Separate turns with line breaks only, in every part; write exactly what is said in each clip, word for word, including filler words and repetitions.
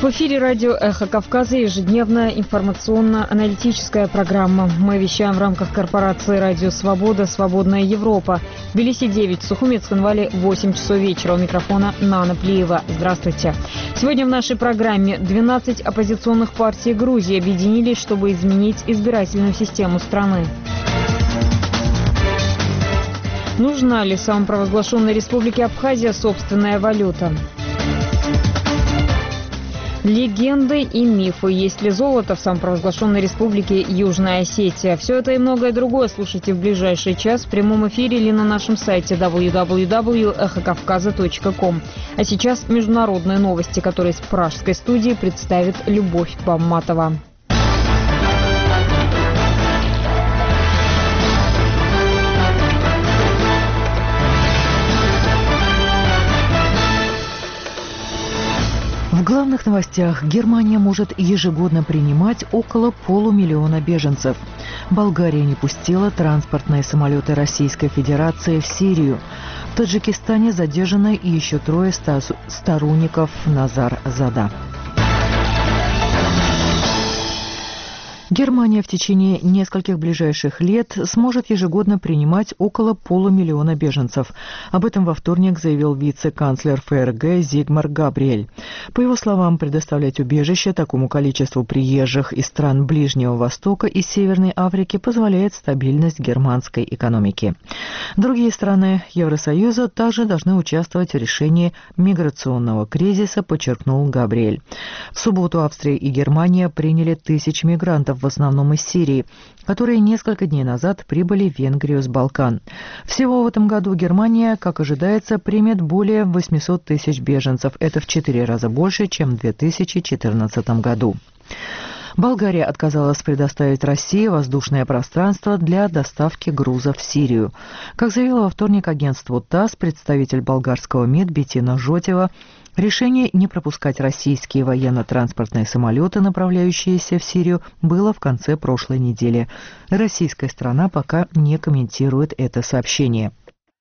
В эфире радио «Эхо Кавказа» ежедневная информационно-аналитическая программа. Мы вещаем в рамках корпорации «Радио Свобода. Свободная Европа». В Тбилиси девять, в Сухумецком Вале восемь часов вечера. У микрофона Нана Плиева. Здравствуйте. Сегодня в нашей программе двенадцать оппозиционных партий Грузии объединились, чтобы изменить избирательную систему страны. Нужна ли самопровозглашенной республике Абхазия собственная валюта? Легенды и мифы. Есть ли золото в самопровозглашенной республике Южная Осетия? Все это и многое другое слушайте в ближайший час в прямом эфире или на нашем сайте дабл ю дабл ю дабл ю точка эхо кавказа точка ком. А сейчас международные новости, которые из пражской студии представит Любовь Бамматова.
В главных новостях: Германия может ежегодно принимать около полумиллиона беженцев. Болгария не пустила транспортные самолеты Российской Федерации в Сирию. В Таджикистане задержаны еще трое сторонников Назар-Зада. Германия в течение нескольких ближайших лет сможет ежегодно принимать около полумиллиона беженцев. Об этом во вторник заявил вице-канцлер ФРГ Зигмар Габриэль. По его словам, предоставлять убежище такому количеству приезжих из стран Ближнего Востока и Северной Африки позволяет стабильность германской экономики. Другие страны Евросоюза также должны участвовать в решении миграционного кризиса, подчеркнул Габриэль. В субботу Австрия и Германия приняли тысячи мигрантов, в основном из Сирии, которые несколько дней назад прибыли в Венгрию с Балкан. Всего в этом году Германия, как ожидается, примет более восемьсот тысяч беженцев. Это в четыре раза больше, чем в две тысячи четырнадцатом году. Болгария отказалась предоставить России воздушное пространство для доставки грузов в Сирию. Как заявила во вторник агентству ТАСС представитель болгарского МИД Бетина Жотева, решение не пропускать российские военно-транспортные самолеты, направляющиеся в Сирию, было в конце прошлой недели. Российская сторона пока не комментирует это сообщение.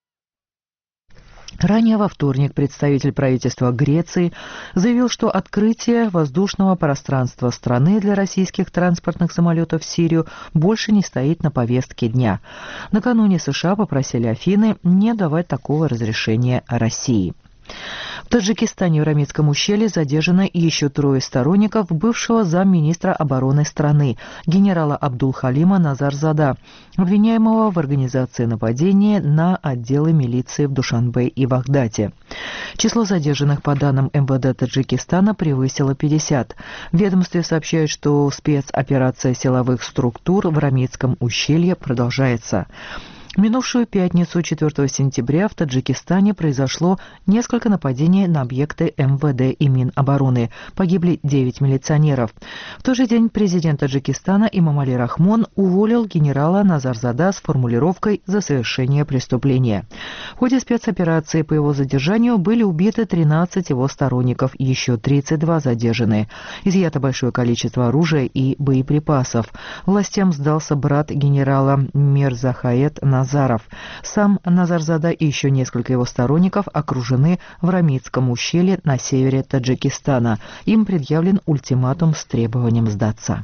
Ранее во вторник представитель правительства Греции заявил, что открытие воздушного пространства страны для российских транспортных самолетов в Сирию больше не стоит на повестке дня. Накануне США попросили Афины не давать такого разрешения России. В Таджикистане в Рамицком ущелье задержано еще трое сторонников бывшего замминистра обороны страны, генерала Абдулхалима Назар-Зада, обвиняемого в организации нападения на отделы милиции в Душанбе и Вахдате. Число задержанных по данным эм вэ дэ Таджикистана превысило пятьдесят. В ведомстве сообщают, что спецоперация силовых структур в Рамицком ущелье продолжается. В минувшую пятницу, четвёртого сентября, в Таджикистане произошло несколько нападений на объекты эм вэ дэ и Минобороны. Погибли девять милиционеров. В тот же день президент Таджикистана Эмомали Рахмон уволил генерала Назар-Зада с формулировкой «за совершение преступления». В ходе спецоперации по его задержанию были убиты тринадцать его сторонников и еще тридцать два задержаны. Изъято большое количество оружия и боеприпасов. Властям сдался брат генерала Мирзахаэт Назар. Назаров. Сам Назар-Зада и еще несколько его сторонников окружены в Рамицком ущелье на севере Таджикистана. Им предъявлен ультиматум с требованием сдаться.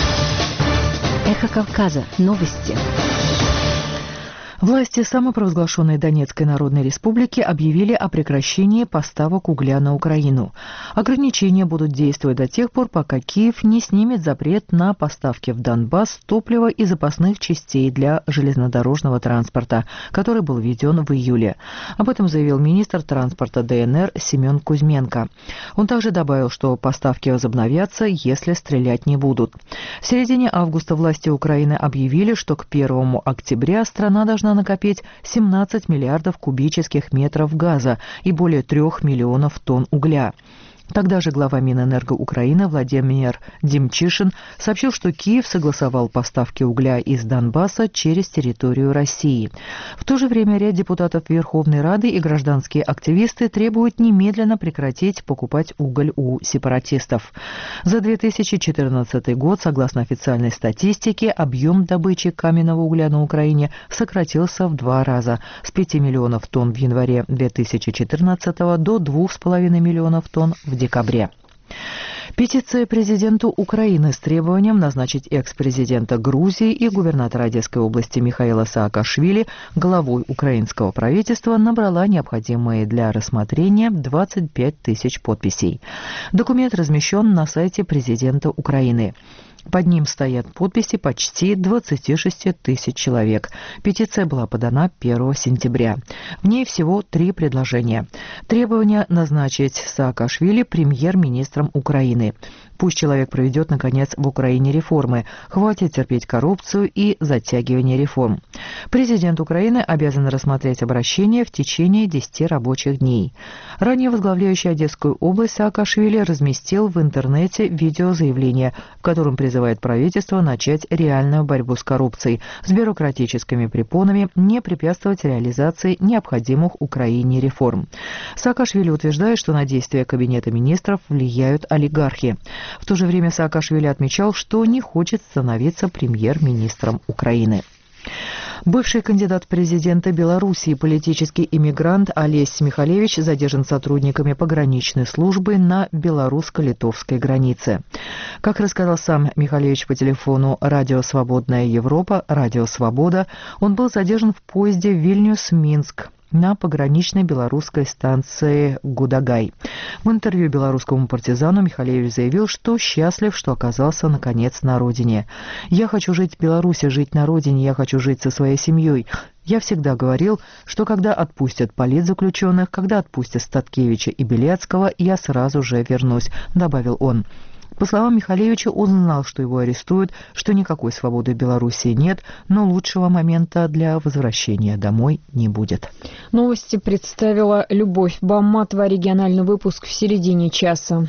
Эхо Кавказа. Новости.
Власти самопровозглашенной Донецкой Народной Республики объявили о прекращении поставок угля на Украину. Ограничения будут действовать до тех пор, пока Киев не снимет запрет на поставки в Донбасс топлива и запасных частей для железнодорожного транспорта, который был введен в июле. Об этом заявил министр транспорта дэ эн эр Семен Кузьменко. Он также добавил, что поставки возобновятся, если стрелять не будут. В середине августа власти Украины объявили, что к первому октября страна должна накопить семнадцать миллиардов кубических метров газа и более трех миллионов тонн угля. Тогда же глава Минэнерго Украины Владимир Демчишин сообщил, что Киев согласовал поставки угля из Донбасса через территорию России. В то же время ряд депутатов Верховной Рады и гражданские активисты требуют немедленно прекратить покупать уголь у сепаратистов. За две тысячи четырнадцатый год, согласно официальной статистике, объем добычи каменного угля на Украине сократился в два раза – с пяти миллионов тонн в январе две тысячи четырнадцатого до двух с половиной миллионов тонн в декабре. Петиция президенту Украины с требованием назначить экс-президента Грузии и губернатора Одесской области Михаила Саакашвили главой украинского правительства набрала необходимые для рассмотрения двадцать пять тысяч подписей. Документ размещен на сайте президента Украины. Под ним стоят подписи почти двадцати шести тысяч человек. Петиция была подана первого сентября. В ней всего три предложения. Требование назначить Саакашвили премьер-министром Украины. Пусть человек проведет, наконец, в Украине реформы. Хватит терпеть коррупцию и затягивание реформ. Президент Украины обязан рассмотреть обращение в течение десяти рабочих дней. Ранее возглавляющий Одесскую область Саакашвили разместил в интернете видеозаявление, в котором призывает правительство начать реальную борьбу с коррупцией, с бюрократическими препонами, не препятствовать реализации необходимых Украине реформ. Саакашвили утверждает, что на действия Кабинета министров влияют олигархи. В то же время Саакашвили отмечал, что не хочет становиться премьер-министром Украины. Бывший кандидат в президенты Белоруссии, политический иммигрант Олесь Михалевич задержан сотрудниками пограничной службы на белорусско-литовской границе. Как рассказал сам Михалевич по телефону «Радио Свободная Европа», «Радио Свобода», он был задержан в поезде Вильнюс-Минск на пограничной белорусской станции Гудагай. В интервью белорусскому партизану Михалевич заявил, что счастлив, что оказался наконец на родине. «Я хочу жить в Беларуси, жить на родине, я хочу жить со своей семьей. Я всегда говорил, что когда отпустят политзаключенных, когда отпустят Статкевича и Белецкого, я сразу же вернусь», — добавил он. По словам Михалевича, он знал, что его арестуют, что никакой свободы в Белоруссии нет, но лучшего момента для возвращения домой не будет.
Новости представила Любовь Бамматова. Региональный выпуск в середине часа.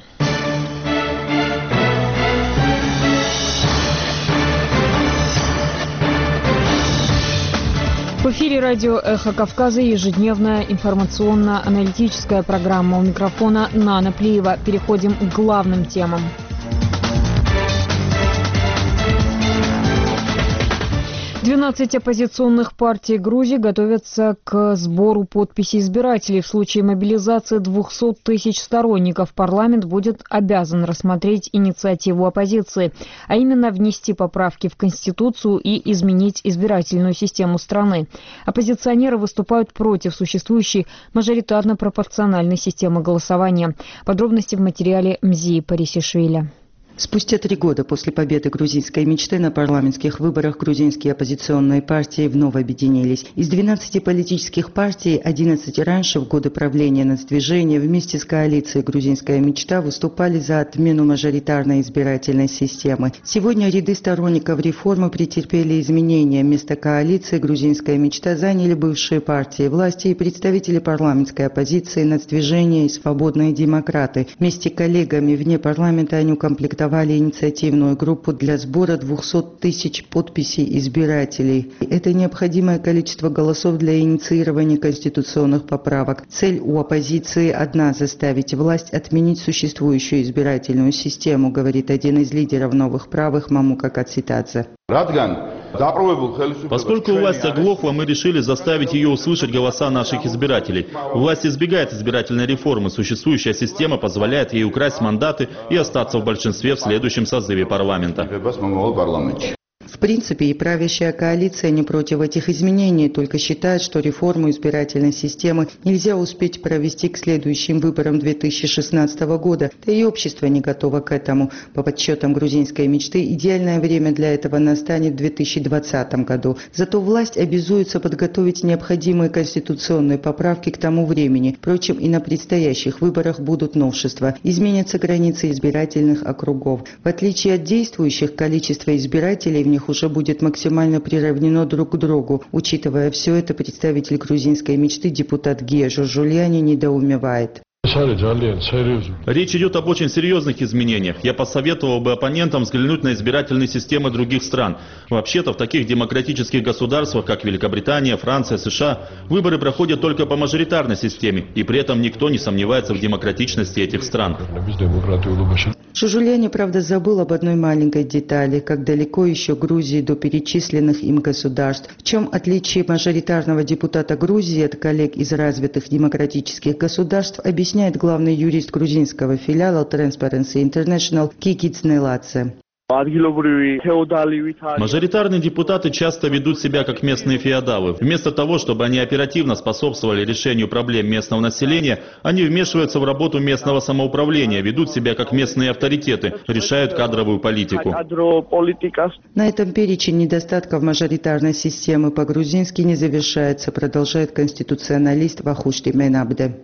В эфире радио «Эхо Кавказа» ежедневная информационно-аналитическая программа. У микрофона Нана Плиева. Переходим к главным темам. двенадцать оппозиционных партий Грузии готовятся к сбору подписей избирателей. В случае мобилизации двухсот тысяч сторонников парламент будет обязан рассмотреть инициативу оппозиции, а именно внести поправки в Конституцию и изменить избирательную систему страны. Оппозиционеры выступают против существующей мажоритарно-пропорциональной системы голосования. Подробности в материале Мзии Парисишвили.
Спустя три года после победы грузинской мечты на парламентских выборах грузинские оппозиционные партии вновь объединились. Из двенадцати политических партий одиннадцать раньше, в годы правления нацдвижения, вместе с коалицией «Грузинская мечта» выступали за отмену мажоритарной избирательной системы. Сегодня ряды сторонников реформы претерпели изменения. Вместо коалиции «Грузинская мечта» заняли бывшие партии власти и представители парламентской оппозиции нацдвижения и свободные демократы. Вместе с коллегами вне парламента они укомплектовали инициативную группу для сбора двухсот тысяч подписей избирателей. Это необходимое количество голосов для инициирования конституционных поправок. Цель у оппозиции одна – заставить власть отменить существующую избирательную систему, говорит один из лидеров новых правых Мамука Кацитадзе.
Поскольку власть оглохла, мы решили заставить ее услышать голоса наших избирателей. Власть избегает избирательной реформы. Существующая система позволяет ей украсть мандаты и остаться в большинстве в следующем созыве парламента.
В принципе, и правящая коалиция не против этих изменений, только считает, что реформу избирательной системы нельзя успеть провести к следующим выборам две тысячи шестнадцатого года, да и общество не готово к этому. По подсчетам грузинской мечты, идеальное время для этого настанет в две тысячи двадцатом году. Зато власть обязуется подготовить необходимые конституционные поправки к тому времени. Впрочем, и на предстоящих выборах будут новшества. Изменятся границы избирательных округов. В отличие от действующих, количество избирателей в них уже будет максимально приравнено друг к другу. Учитывая все это, представитель грузинской мечты, депутат Гия Жужульяни, недоумевает.
Речь идет об очень серьезных изменениях. Я посоветовал бы оппонентам взглянуть на избирательные системы других стран. Вообще-то в таких демократических государствах, как Великобритания, Франция, США, выборы проходят только по мажоритарной системе, и при этом никто не сомневается в демократичности этих стран.
Жужульяни, правда, забыл об одной маленькой детали, как далеко еще Грузии до перечисленных им государств. В чем отличие мажоритарного депутата Грузии от коллег из развитых демократических государств, объясняет объясняет главный юрист грузинского филиала Transparency International Кикиц Неладзе.
Мажоритарные депутаты часто ведут себя как местные феодалы. Вместо того, чтобы они оперативно способствовали решению проблем местного населения, они вмешиваются в работу местного самоуправления, ведут себя как местные авторитеты, решают кадровую политику.
На этом перечень недостатков мажоритарной системы по-грузински не завершается, продолжает конституционалист Вахушти Менабде.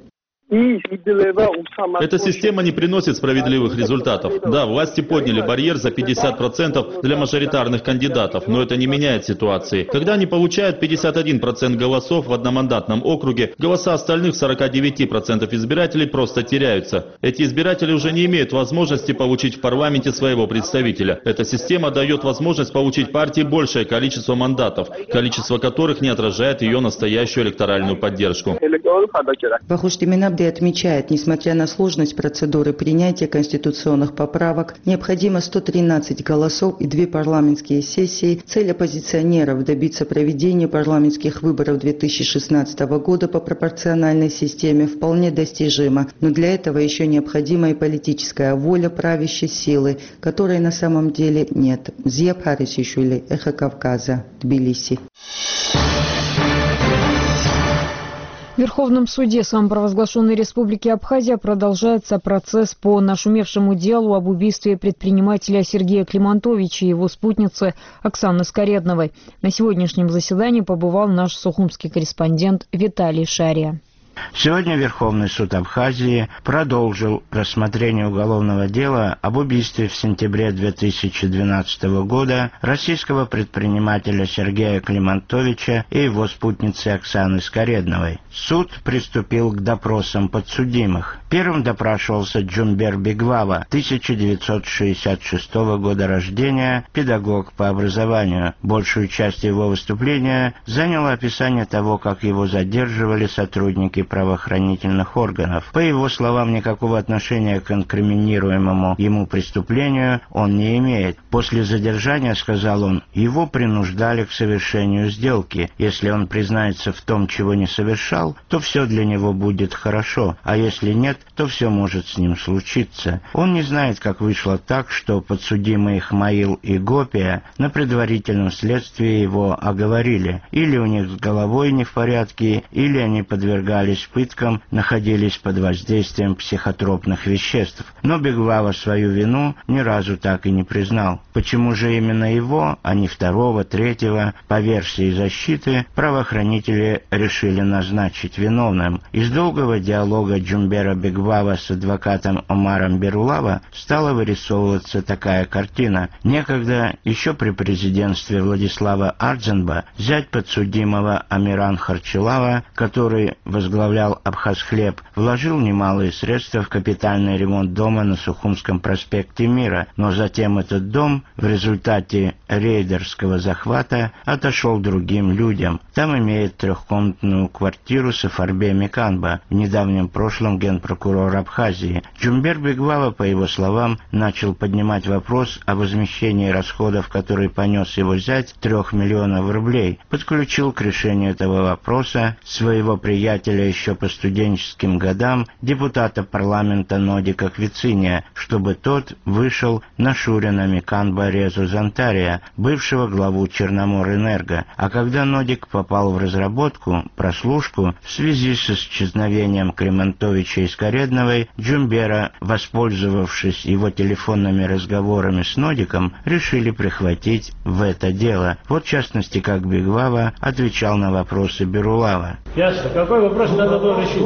Эта система не приносит справедливых результатов. Да, власти подняли барьер за пятьдесят процентов для мажоритарных кандидатов, но это не меняет ситуации. Когда они получают пятьдесят один процент голосов в одномандатном округе, голоса остальных сорока девяти процентов избирателей просто теряются. Эти избиратели уже не имеют возможности получить в парламенте своего представителя. Эта система дает возможность получить партии большее количество мандатов, количество которых не отражает ее настоящую электоральную поддержку.
Вахушти Менабде отмечает, несмотря на сложность процедуры принятия конституционных поправок, необходимо сто тринадцать голосов и две парламентские сессии. Цель оппозиционеров добиться проведения парламентских выборов две тысячи шестнадцатого года по пропорциональной системе вполне достижима, но для этого еще необходима и политическая воля правящей силы, которой на самом деле нет. Зия Парисишвили, Эхо Кавказа, Тбилиси.
В Верховном суде самопровозглашенной Республики Абхазия продолжается процесс по нашумевшему делу об убийстве предпринимателя Сергея Климантовича и его спутницы Оксаны Скоредновой. На сегодняшнем заседании побывал наш сухумский корреспондент Виталий Шария.
Сегодня Верховный суд Абхазии продолжил рассмотрение уголовного дела об убийстве в сентябре две тысячи двенадцатого года российского предпринимателя Сергея Климантовича и его спутницы Оксаны Скоредновой. Суд приступил к допросам подсудимых. Первым допрашивался Джумбер Бегвава, тысяча девятьсот шестьдесят шестого года рождения, педагог по образованию. Большую часть его выступления заняло описание того, как его задерживали сотрудники правоохранительных органов. По его словам, никакого отношения к инкриминируемому ему преступлению он не имеет. После задержания, сказал он, его принуждали к совершению сделки. Если он признается в том, чего не совершал, то все для него будет хорошо, а если нет, то все может с ним случиться. Он не знает, как вышло так, что подсудимые Хмаил и Гопия на предварительном следствии его оговорили. Или у них с головой не в порядке, или они подвергались пыткам, находились под воздействием психотропных веществ. Но Бегвава свою вину ни разу так и не признал. Почему же именно его, а не второго, третьего, по версии защиты, правоохранители решили назначить виновным? Из долгого диалога Джумбера Бегвава с адвокатом Омаром Берулава стала вырисовываться такая картина. Некогда, еще при президентстве Владислава Ардзенба, зять подсудимого Амиран Харчилава, который возглавлял Абхазхлеб, вложил немалые средства в капитальный ремонт дома на Сухумском проспекте Мира, но затем этот дом в результате рейдерского захвата отошел другим людям. Там имеет трехкомнатную квартиру Сафарбе Миканба, в недавнем прошлом генпрокурор Абхазии. Джумбер Бегвава, по его словам, начал поднимать вопрос о возмещении расходов, которые понес его зять, трех миллионов рублей. Подключил к решению этого вопроса своего приятеля еще по студенческим годам, депутата парламента Нодика Квициния, чтобы тот вышел на Шурина Миканба Резу Зантария, бывшего главу Черноморэнерго. А когда Нодик попал в разработку, прослушку, в связи с исчезновением Климантовича и Скоредновой, Джумбера, воспользовавшись его телефонными разговорами с Нодиком, решили прихватить в это дело. Вот в частности, как Бегвава отвечал на вопросы Берулава.
Ясно. Какой вопрос надо было решить?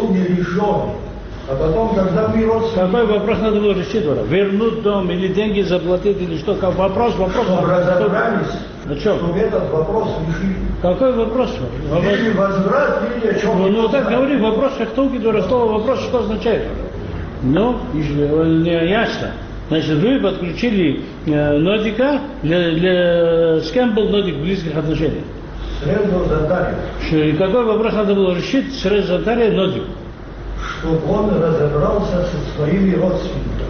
А потом, когда мы родственники... Какой вопрос надо было решить? Вернуть дом или деньги заплатить, или что? Как вопрос, вопрос... Чтобы разобрались, на чем? Чтобы этот вопрос решили. Какой вопрос? Или возврат, или о чем? Ну, ну так говори, вопрос, как толки до слова вопрос, что означает? Ну, не ясно. Значит, вы подключили э, Нодика, для, для... с кем был Нодик в близких отношениях? С Резо Зантарием. Какой вопрос надо было решить с Резо Зантарием Нодик? Чтобы он разобрался со своими родственниками.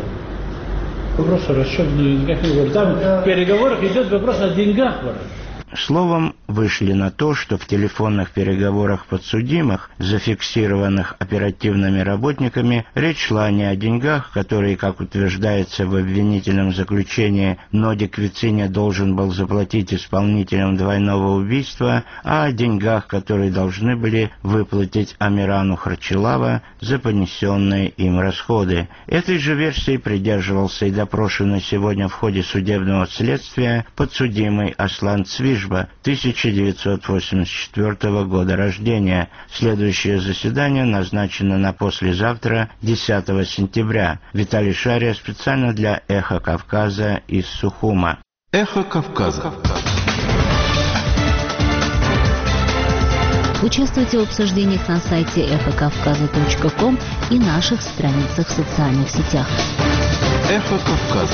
Вопрос о расчете, как я говорю, там в переговорах идет вопрос о деньгах.
Словом, вышли на то, что в телефонных переговорах подсудимых, зафиксированных оперативными работниками, речь шла не о деньгах, которые, как утверждается в обвинительном заключении, Ноди Квициня должен был заплатить исполнителям двойного убийства, а о деньгах, которые должны были выплатить Амирану Харчилава за понесенные им расходы. Этой же версии придерживался и допрошенный сегодня в ходе судебного следствия подсудимый Аслан Цвижба, тысяча девятьсот восемьдесят четвёртого года рождения. Следующее заседание назначено на послезавтра, десятого сентября. Виталий Шария специально для «Эхо Кавказа» из Сухума.
«Эхо Кавказа».
Участвуйте в обсуждениях на сайте эхо кавказа точка ком и наших страницах в социальных сетях.
«Эхо Кавказа».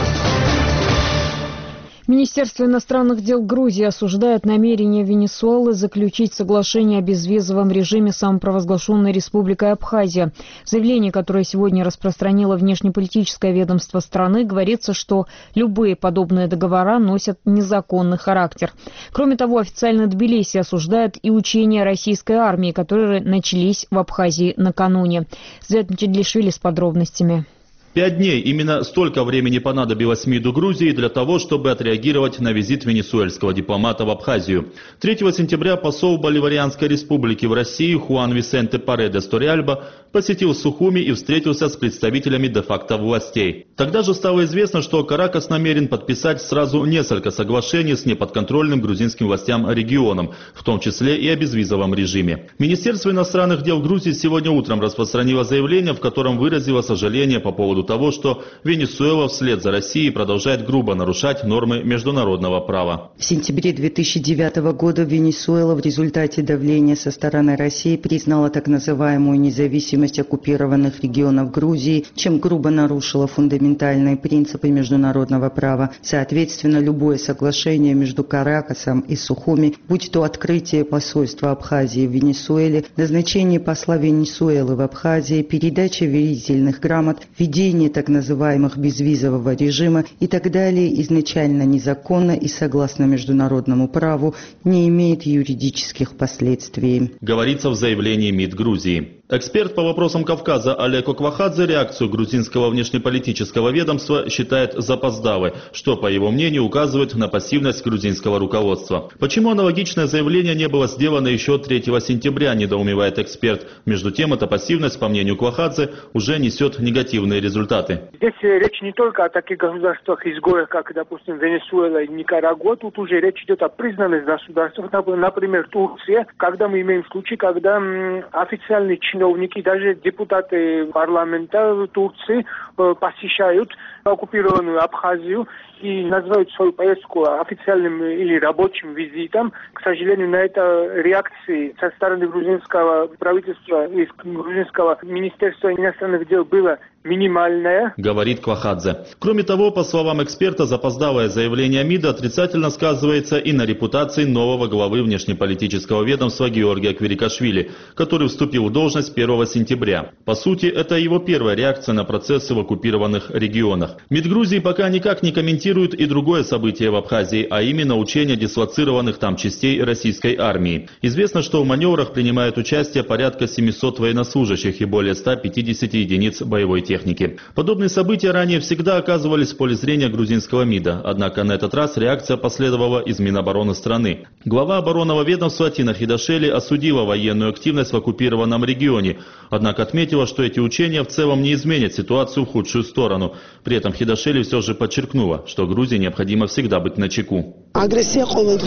Министерство иностранных дел Грузии осуждает намерение Венесуэлы заключить соглашение о безвизовом режиме с самопровозглашенной Республикой Абхазия. В заявлении, которое сегодня распространило внешнеполитическое ведомство страны, говорится, что любые подобные договора носят незаконный характер. Кроме того, официально Тбилиси осуждает и учения российской армии, которые начались в Абхазии накануне. Свет Мчедлишвили с подробностями.
Пять дней. Именно столько времени понадобилось МИДу Грузии для того, чтобы отреагировать на визит венесуэльского дипломата в Абхазию. третьего сентября посол Боливарианской республики в России Хуан Висенте Паредес Торриальба посетил Сухуми и встретился с представителями де-факто властей. Тогда же стало известно, что Каракас намерен подписать сразу несколько соглашений с неподконтрольным грузинским властям регионом, в том числе и о безвизовом режиме. Министерство иностранных дел Грузии сегодня утром распространило заявление, в котором выразило сожаление по поводу того, что Венесуэла вслед за Россией продолжает грубо нарушать нормы международного права.
В сентябре две тысячи девятого года Венесуэла в результате давления со стороны России признала так называемую независимость оккупированных регионов Грузии, чем грубо нарушила фундаментальные принципы международного права. Соответственно, любое соглашение между Каракасом и Сухуми, будь то открытие посольства Абхазии в Венесуэле, назначение посла Венесуэлы в Абхазии, передача верительных грамот, введение так называемых безвизового режима и так далее, изначально незаконно и согласно международному праву, не имеет юридических последствий.
Говорится в заявлении МИД Грузии. Эксперт по вопросам Кавказа Олег Оквахадзе реакцию грузинского внешнеполитического ведомства считает запоздалой, что, по его мнению, указывает на пассивность грузинского руководства. Почему аналогичное заявление не было сделано еще третьего сентября, недоумевает эксперт. Между тем, эта пассивность, по мнению Оквахадзе, уже несет негативные результаты.
Здесь речь не только о таких государствах-изгоях, как, допустим, Венесуэла и Никарагуа. Тут уже речь идет о признанных государствах, например, Турция, когда мы имеем случай, когда официальные чиновники, даже депутаты парламента Турции посещают оккупированную Абхазию и называют свою поездку официальным или рабочим визитом. К сожалению, на это реакции со стороны грузинского правительства и грузинского министерства иностранных дел было минимальная,
говорит Квахадзе. Кроме того, по словам эксперта, запоздалое заявление МИДа отрицательно сказывается и на репутации нового главы внешнеполитического ведомства Георгия Квирикашвили, который вступил в должность первого сентября. По сути, это его первая реакция на процессы в оккупированных регионах. МИД Грузии пока никак не комментирует и другое событие в Абхазии, а именно учения дислоцированных там частей российской армии. Известно, что в маневрах принимает участие порядка семисот военнослужащих и более ста пятидесяти единиц боевой техники. Техники. Подобные события ранее всегда оказывались в поле зрения грузинского МИДа, однако на этот раз реакция последовала из Минобороны страны. Глава оборонного ведомства Тина Хидашели осудила военную активность в оккупированном регионе, однако отметила, что эти учения в целом не изменят ситуацию в худшую сторону. При этом Хидашели все же подчеркнула, что Грузии необходимо всегда быть начеку.
Агрессия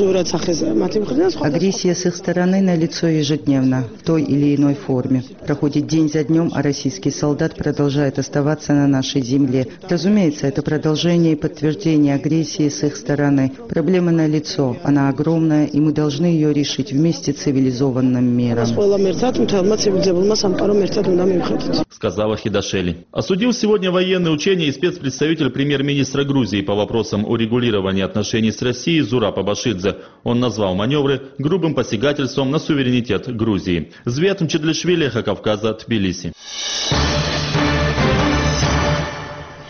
с их стороны налицо ежедневно, в той или иной форме. Проходит день за днем, а российский солдат продолжает оставаться на нашей земле. Разумеется, это продолжение и подтверждение агрессии с их стороны. Проблема налицо, она огромная, и мы должны ее решить вместе цивилизованным миром,
сказала Хидашели. Осудил сегодня военные учения и спецпредставитель премьер-министра Грузии по вопросам урегулирования отношений с Россией Зураб Абашидзе. Он назвал маневры грубым посягательством на суверенитет Грузии. Звет Мчедлишвили, Эхо Кавказа, Тбилиси.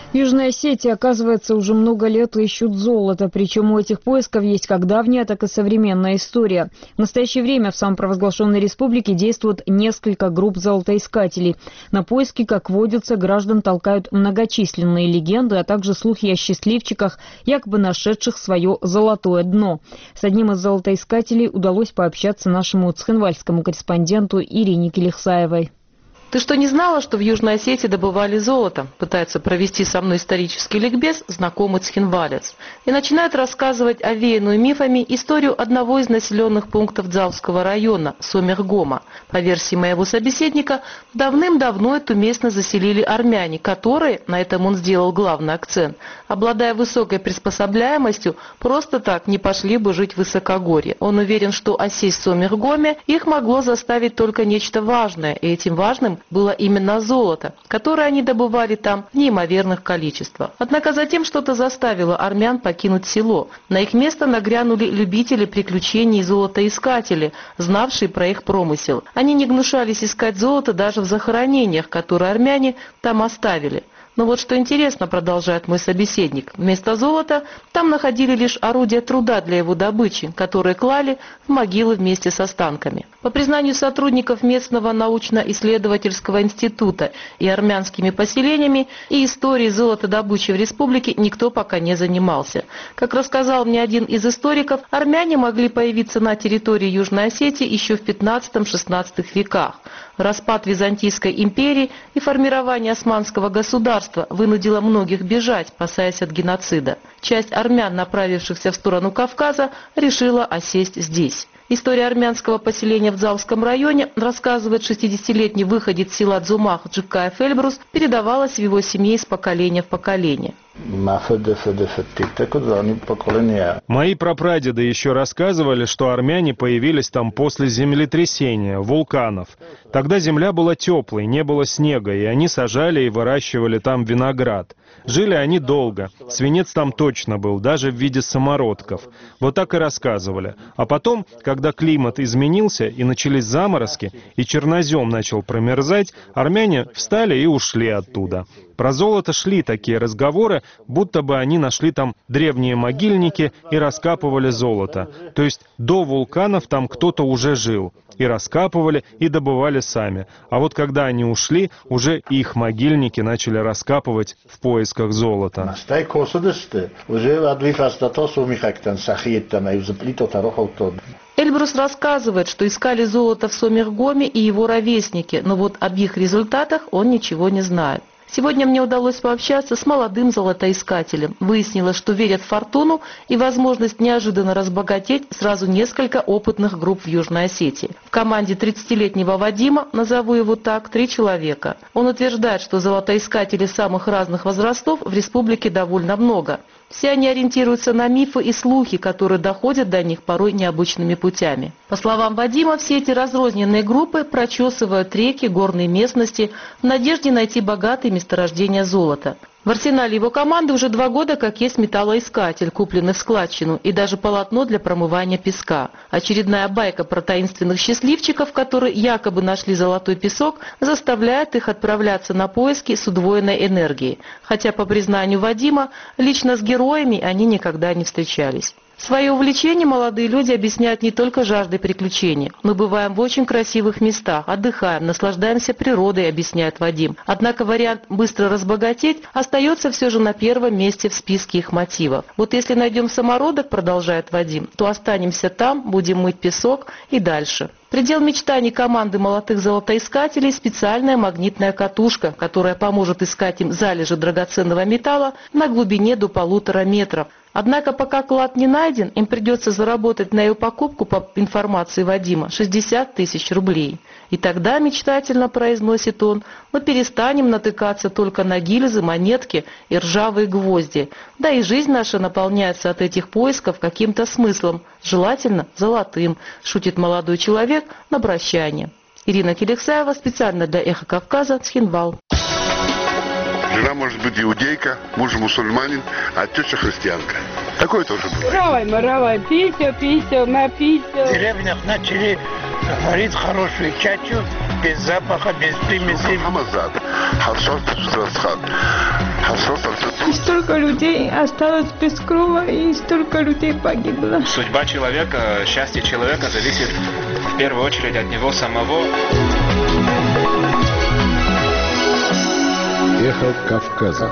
В Южной Осетии, оказывается, уже много лет ищут золото. Причем у этих поисков есть как давняя, так и современная история. В настоящее время в самопровозглашенной республике действуют несколько групп золотоискателей. На поиски, как водится, граждан толкают многочисленные легенды, а также слухи о счастливчиках, якобы нашедших свое золотое дно. С одним из золотоискателей удалось пообщаться нашему цхинвальскому корреспонденту Ирине Келихсаевой.
Ты что, не знала, что в Южной Осетии добывали золото? Пытается провести со мной исторический ликбез знакомый цхинвалец. И начинает рассказывать овеянную мифами историю одного из населенных пунктов Дзалского района, Сомергома. По версии моего собеседника, давным-давно эту местность заселили армяне, которые, на этом он сделал главный акцент, обладая высокой приспособляемостью, просто так не пошли бы жить в высокогорье. Он уверен, что осесть в Сомергоме их могло заставить только нечто важное, и этим важным было именно золото, которое они добывали там в неимоверных количествах. Однако затем что-то заставило армян покинуть село. На их место нагрянули любители приключений и золотоискатели, знавшие про их промысел. Они не гнушались искать золото даже в захоронениях, которые армяне там оставили. Но вот что интересно, продолжает мой собеседник, вместо золота там находили лишь орудия труда для его добычи, которые клали в могилы вместе с останками. По признанию сотрудников местного научно-исследовательского института и армянскими поселениями, и историей золотодобычи в республике никто пока не занимался. Как рассказал мне один из историков, армяне могли появиться на территории Южной Осетии еще в пятнадцатом-шестнадцатом веках. Распад Византийской империи и формирование османского государства вынудило многих бежать, спасаясь от геноцида. Часть армян, направившихся в сторону Кавказа, решила осесть здесь. История армянского поселения в Дзалском районе, рассказывает шестидесятилетний выходец села Дзумах Джибкаев Эльбрус, передавалась в его семье из поколения в поколение.
Мои прапрадеды еще рассказывали, что армяне появились там после землетрясения, вулканов. Тогда земля была теплой, не было снега, и они сажали и выращивали там виноград. Жили они долго, свинец там точно был, даже в виде самородков. Вот так и рассказывали. А потом, когда климат изменился и начались заморозки, и чернозем начал промерзать, армяне встали и ушли оттуда. Про золото шли такие разговоры, будто бы они нашли там древние могильники и раскапывали золото. То есть до вулканов там кто-то уже жил. И раскапывали, и добывали сами. А вот когда они ушли, уже их могильники начали раскапывать в поисках золота.
Эльбрус рассказывает, что искали золото в Сомергоме и его ровесники, но вот об их результатах он ничего не знает. Сегодня мне удалось пообщаться с молодым золотоискателем. Выяснилось, что верят в фортуну и возможность неожиданно разбогатеть сразу несколько опытных групп в Южной Осетии. В команде тридцатилетнего Вадима, назову его так, три человека. Он утверждает, что золотоискателей самых разных возрастов в республике довольно много. Все они ориентируются на мифы и слухи, которые доходят до них порой необычными путями. По словам Вадима, все эти разрозненные группы прочесывают реки, горные местности в надежде найти богатые месторождения золота. В арсенале его команды уже два года как есть металлоискатель, купленный в складчину, и даже полотно для промывания песка. Очередная байка про таинственных счастливчиков, которые якобы нашли золотой песок, заставляет их отправляться на поиски с удвоенной энергией. Хотя, по признанию Вадима, лично с героями они никогда не встречались. Свое увлечение молодые люди объясняют не только жаждой приключений. Мы бываем в очень красивых местах, отдыхаем, наслаждаемся природой, объясняет Вадим. Однако вариант быстро разбогатеть остается все же на первом месте в списке их мотивов. Вот если найдем самородок, продолжает Вадим, то останемся там, будем мыть песок и дальше. Предел мечтаний команды молодых золотоискателей – специальная магнитная катушка, которая поможет искать им залежи драгоценного металла на глубине до полутора метров. Однако пока клад не найден, им придется заработать на ее покупку, по информации Вадима, шестьдесят тысяч рублей. И тогда, мечтательно произносит он, мы перестанем натыкаться только на гильзы, монетки и ржавые гвозди. Да и жизнь наша наполняется от этих поисков каким-то смыслом, желательно золотым, шутит молодой человек на прощание. Ирина Келихсаева, специально для «Эхо Кавказа», Цхинвал.
Жена может быть иудейка, муж мусульманин, а теща христианка. Такое тоже бывает.
Маравай, маравай, пися, пися, на пися.
В деревнях начали варить хорошую чачу, без запаха, без примесей.
И столько людей осталось без крова, и столько людей погибло.
Судьба человека, счастье человека зависит в первую очередь от него самого.
Эхо Кавказа.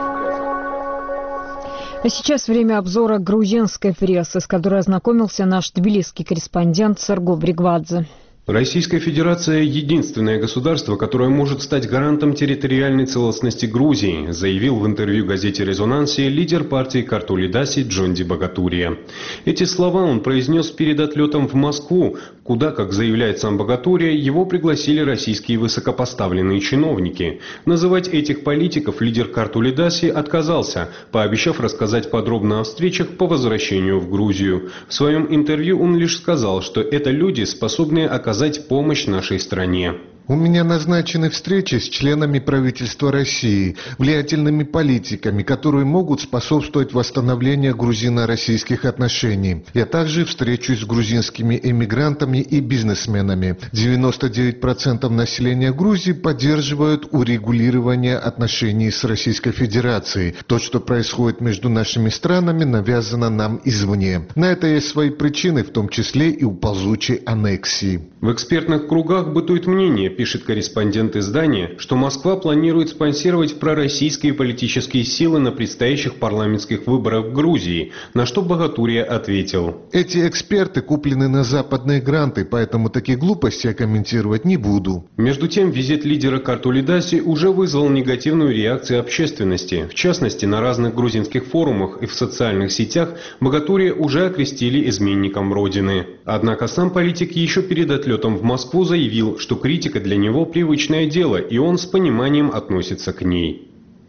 А сейчас время обзора грузинской прессы, с которой ознакомился наш тбилисский корреспондент Серго Бригвадзе.
Российская Федерация – единственное государство, которое может стать гарантом территориальной целостности Грузии, заявил в интервью газете «Резонансе» лидер партии Картулидаси Джонди Богатурия. Эти слова он произнес перед отлетом в Москву, куда, как заявляет сам Богатурия, его пригласили российские высокопоставленные чиновники. Называть этих политиков лидер Картулидаси отказался, пообещав рассказать подробно о встречах по возвращению в Грузию. В своем интервью он лишь сказал, что это люди, способные оказать помощь нашей стране.
У меня назначены встречи с членами правительства России, влиятельными политиками, которые могут способствовать восстановлению грузино-российских отношений. Я также встречусь с грузинскими эмигрантами и бизнесменами. девяносто девять процентов населения Грузии поддерживают урегулирование отношений с Российской Федерацией. То, что происходит между нашими странами, навязано нам извне. На это есть свои причины, в том числе и у ползучей аннексии.
В экспертных кругах бытует мнение, пишет корреспондент издания, что Москва планирует спонсировать пророссийские политические силы на предстоящих парламентских выборах в Грузии, на что Богатурия ответил.
Эти эксперты куплены на западные гранты, поэтому такие глупости я комментировать не буду.
Между тем, визит лидера Картулидаси уже вызвал негативную реакцию общественности. В частности, на разных грузинских форумах и в социальных сетях Богатурия уже окрестили изменником Родины. Однако сам политик еще перед отлетом в Москву заявил, что критика для него привычное дело, и он с пониманием относится к ней.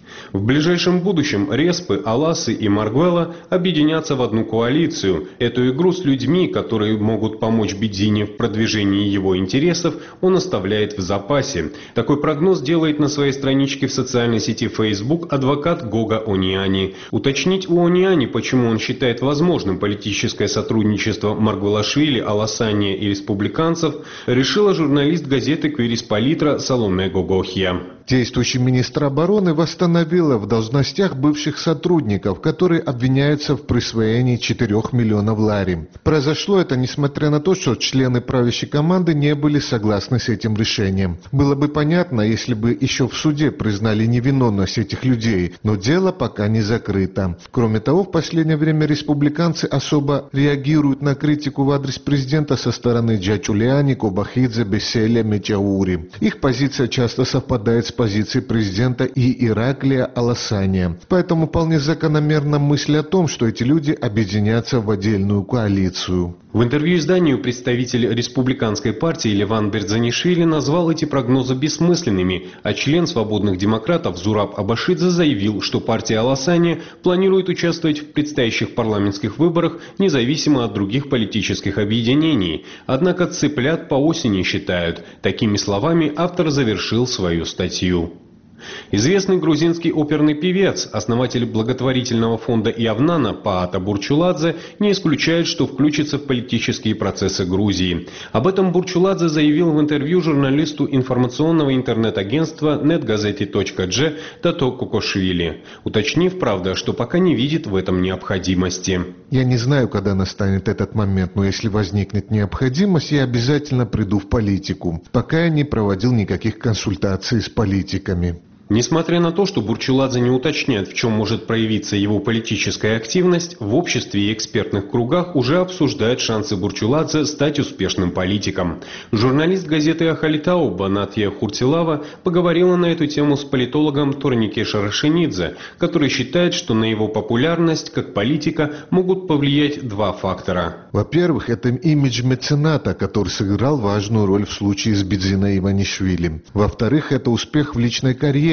В ближайшем будущем Респы, Аласы и Маргвела объединятся в одну коалицию. Эту игру с людьми, которые могут помочь Бедзине в продвижении его интересов, он оставляет в запасе. Такой прогноз делает на своей страничке в социальной сети Facebook адвокат Гога Ониани. Уточнить у Ониани, почему он считает возможным политическое сотрудничество Маргвелашвили, Аласания и республиканцев, решила журналист газеты «Квирис-Политра» Саломе Гогохья.
Действующий министр обороны восстановила в должностях бывших сотрудников, которые обвиняются в присвоении четырёх миллионов лари. Произошло это несмотря на то, что члены правящей команды не были согласны с этим решением. Было бы понятно, если бы еще в суде признали невиновность этих людей, но дело пока не закрыто. Кроме того, в последнее время республиканцы особо реагируют на критику в адрес президента со стороны Джачулиани, Кобахидзе, Беселя, Метяури. Их позиция часто совпадает с позиции президента и Ираклия Аласания. Поэтому вполне закономерна мысль о том, что эти люди объединятся в отдельную коалицию.
В интервью изданию представитель республиканской партии Леван Бердзанишвили назвал эти прогнозы бессмысленными, а член свободных демократов Зураб Абашидзе заявил, что партия Аласания планирует участвовать в предстоящих парламентских выборах независимо от других политических объединений. Однако цыплят по осени считают. Такими словами автор завершил свою статью. Известный грузинский оперный певец, основатель благотворительного фонда Явнана Паата Бурчуладзе не исключает, что включится в политические процессы Грузии. Об этом Бурчуладзе заявил в интервью журналисту информационного интернет-агентства netgazeti точка джи Тато Кокошвили, уточнив, правда, что пока не видит в этом необходимости.
Я не знаю, когда настанет этот момент, но если возникнет необходимость, я обязательно приду в политику. Пока я не проводил никаких консультаций с политиками.
Несмотря на то, что Бурчуладзе не уточняет, в чем может проявиться его политическая активность, в обществе и экспертных кругах уже обсуждают шансы Бурчуладзе стать успешным политиком. Журналист газеты «Ахалитау» Банатья Хуртилава поговорила на эту тему с политологом Торнике Шарашенидзе, который считает, что на его популярность как политика могут повлиять два фактора.
Во-первых, это имидж мецената, который сыграл важную роль в случае с Бедзиной Иванишвили. Во-вторых, это успех в личной карьере,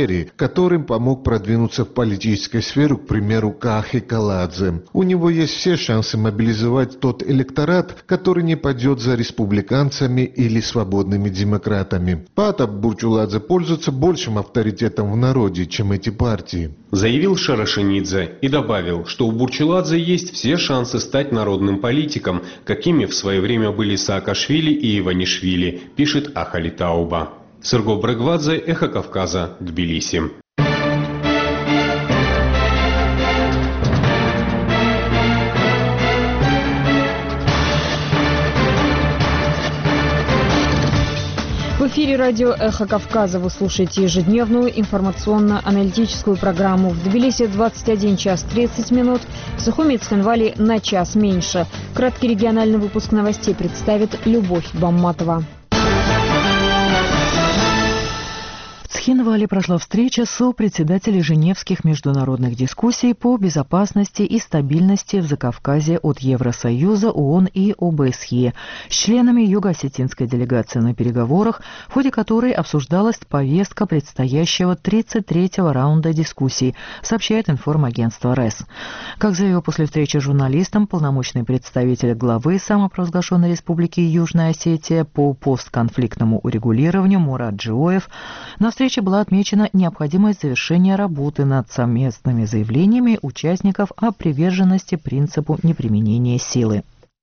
сфере, которым помог продвинуться в политической сфере, к примеру, Кахи Каладзе. У него есть все шансы мобилизовать тот электорат, который не пойдет за республиканцами или свободными демократами. Патап Бурчуладзе пользуется большим авторитетом в народе, чем эти партии.
Заявил Шарашенидзе и добавил, что у Бурчуладзе есть все шансы стать народным политиком, какими в свое время были Саакашвили и Иванишвили, пишет Ахали Тауба. Сырго Брэгвадзе, Эхо Кавказа, Тбилиси.
В эфире радио «Эхо Кавказа» вы слушаете ежедневную информационно-аналитическую программу. В Тбилиси двадцать один час тридцать минут, в Сухуми и Цхинвале на час меньше. Краткий региональный выпуск новостей представит Любовь Бамматова.
В Цхинвале прошла встреча сопредседателей Женевских международных дискуссий по безопасности и стабильности в Закавказье от Евросоюза, ООН и ОБСЕ с членами юго-осетинской делегации на переговорах, в ходе которой обсуждалась повестка предстоящего тридцать третьего раунда дискуссий, сообщает информагентство РЭС. Как заявил после встречи с журналистам полномочный представитель главы самопровозглашенной республики Южная Осетия по постконфликтному урегулированию Мурат Джиоев, на встрече была отмечена необходимость завершения работы над совместными заявлениями участников о приверженности принципу неприменения силы.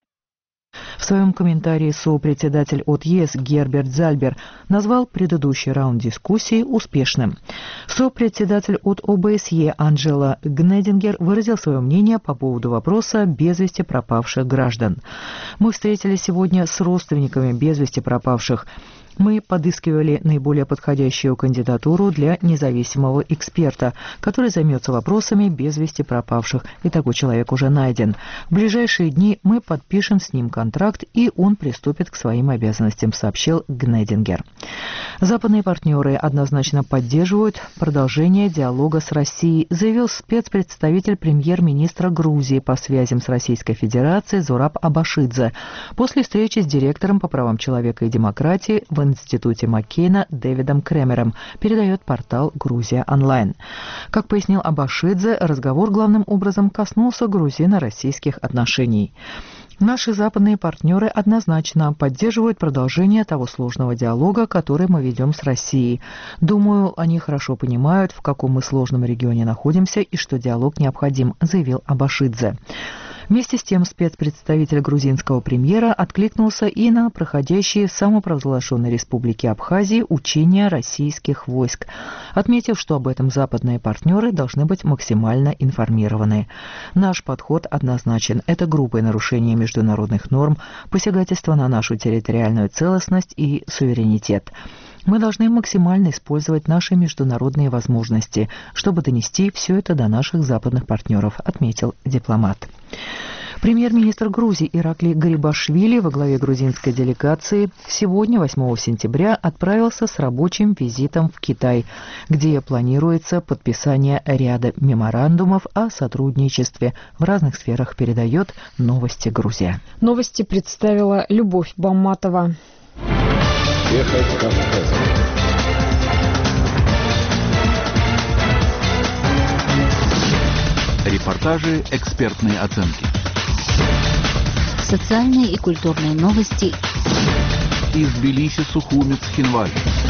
В своем комментарии сопредседатель от ЕС Герберт Зальбер назвал предыдущий раунд дискуссий успешным. Сопредседатель от ОБСЕ Анджела Гнедингер выразил свое мнение по поводу вопроса без вести пропавших граждан. Мы встретились сегодня с родственниками без вести пропавших. Мы подыскивали наиболее подходящую кандидатуру для независимого эксперта, который займется вопросами без вести пропавших, и такой человек уже найден. В ближайшие дни мы подпишем с ним контракт, и он приступит к своим обязанностям, сообщил Гнедингер. Западные партнеры однозначно поддерживают продолжение диалога с Россией, заявил спецпредставитель премьер-министра Грузии по связям с Российской Федерацией Зураб Абашидзе после встречи с директором по правам человека и демократии в Институте Маккейна Дэвидом Кремером, передает портал «Грузия онлайн». Как пояснил Абашидзе, разговор главным образом коснулся грузино-российских отношений. Наши западные партнеры однозначно поддерживают продолжение того сложного диалога, который мы ведем с Россией. Думаю, они хорошо понимают, в каком мы сложном регионе находимся и что диалог необходим, заявил Абашидзе. Вместе с тем спецпредставитель грузинского премьера откликнулся и на проходящие в самопровозглашенной республике Абхазии учения российских войск, отметив, что об этом западные партнеры должны быть максимально информированы. Наш подход однозначен. Это грубое нарушение международных норм, посягательство на нашу территориальную целостность и суверенитет. Мы должны максимально использовать наши международные возможности, чтобы донести все это до наших западных партнеров, отметил дипломат. Премьер-министр Грузии Иракли Гарибашвили во главе грузинской делегации сегодня, восьмого сентября, отправился с рабочим визитом в Китай, где планируется подписание ряда меморандумов о сотрудничестве в разных сферах, передает «Новости Грузия».
Новости представила Любовь Бамматова.
Эхо Кавказа. Репортажи, экспертные оценки.
Социальные и культурные новости.
Из Тбилиси, Сухуми, Цхинвале.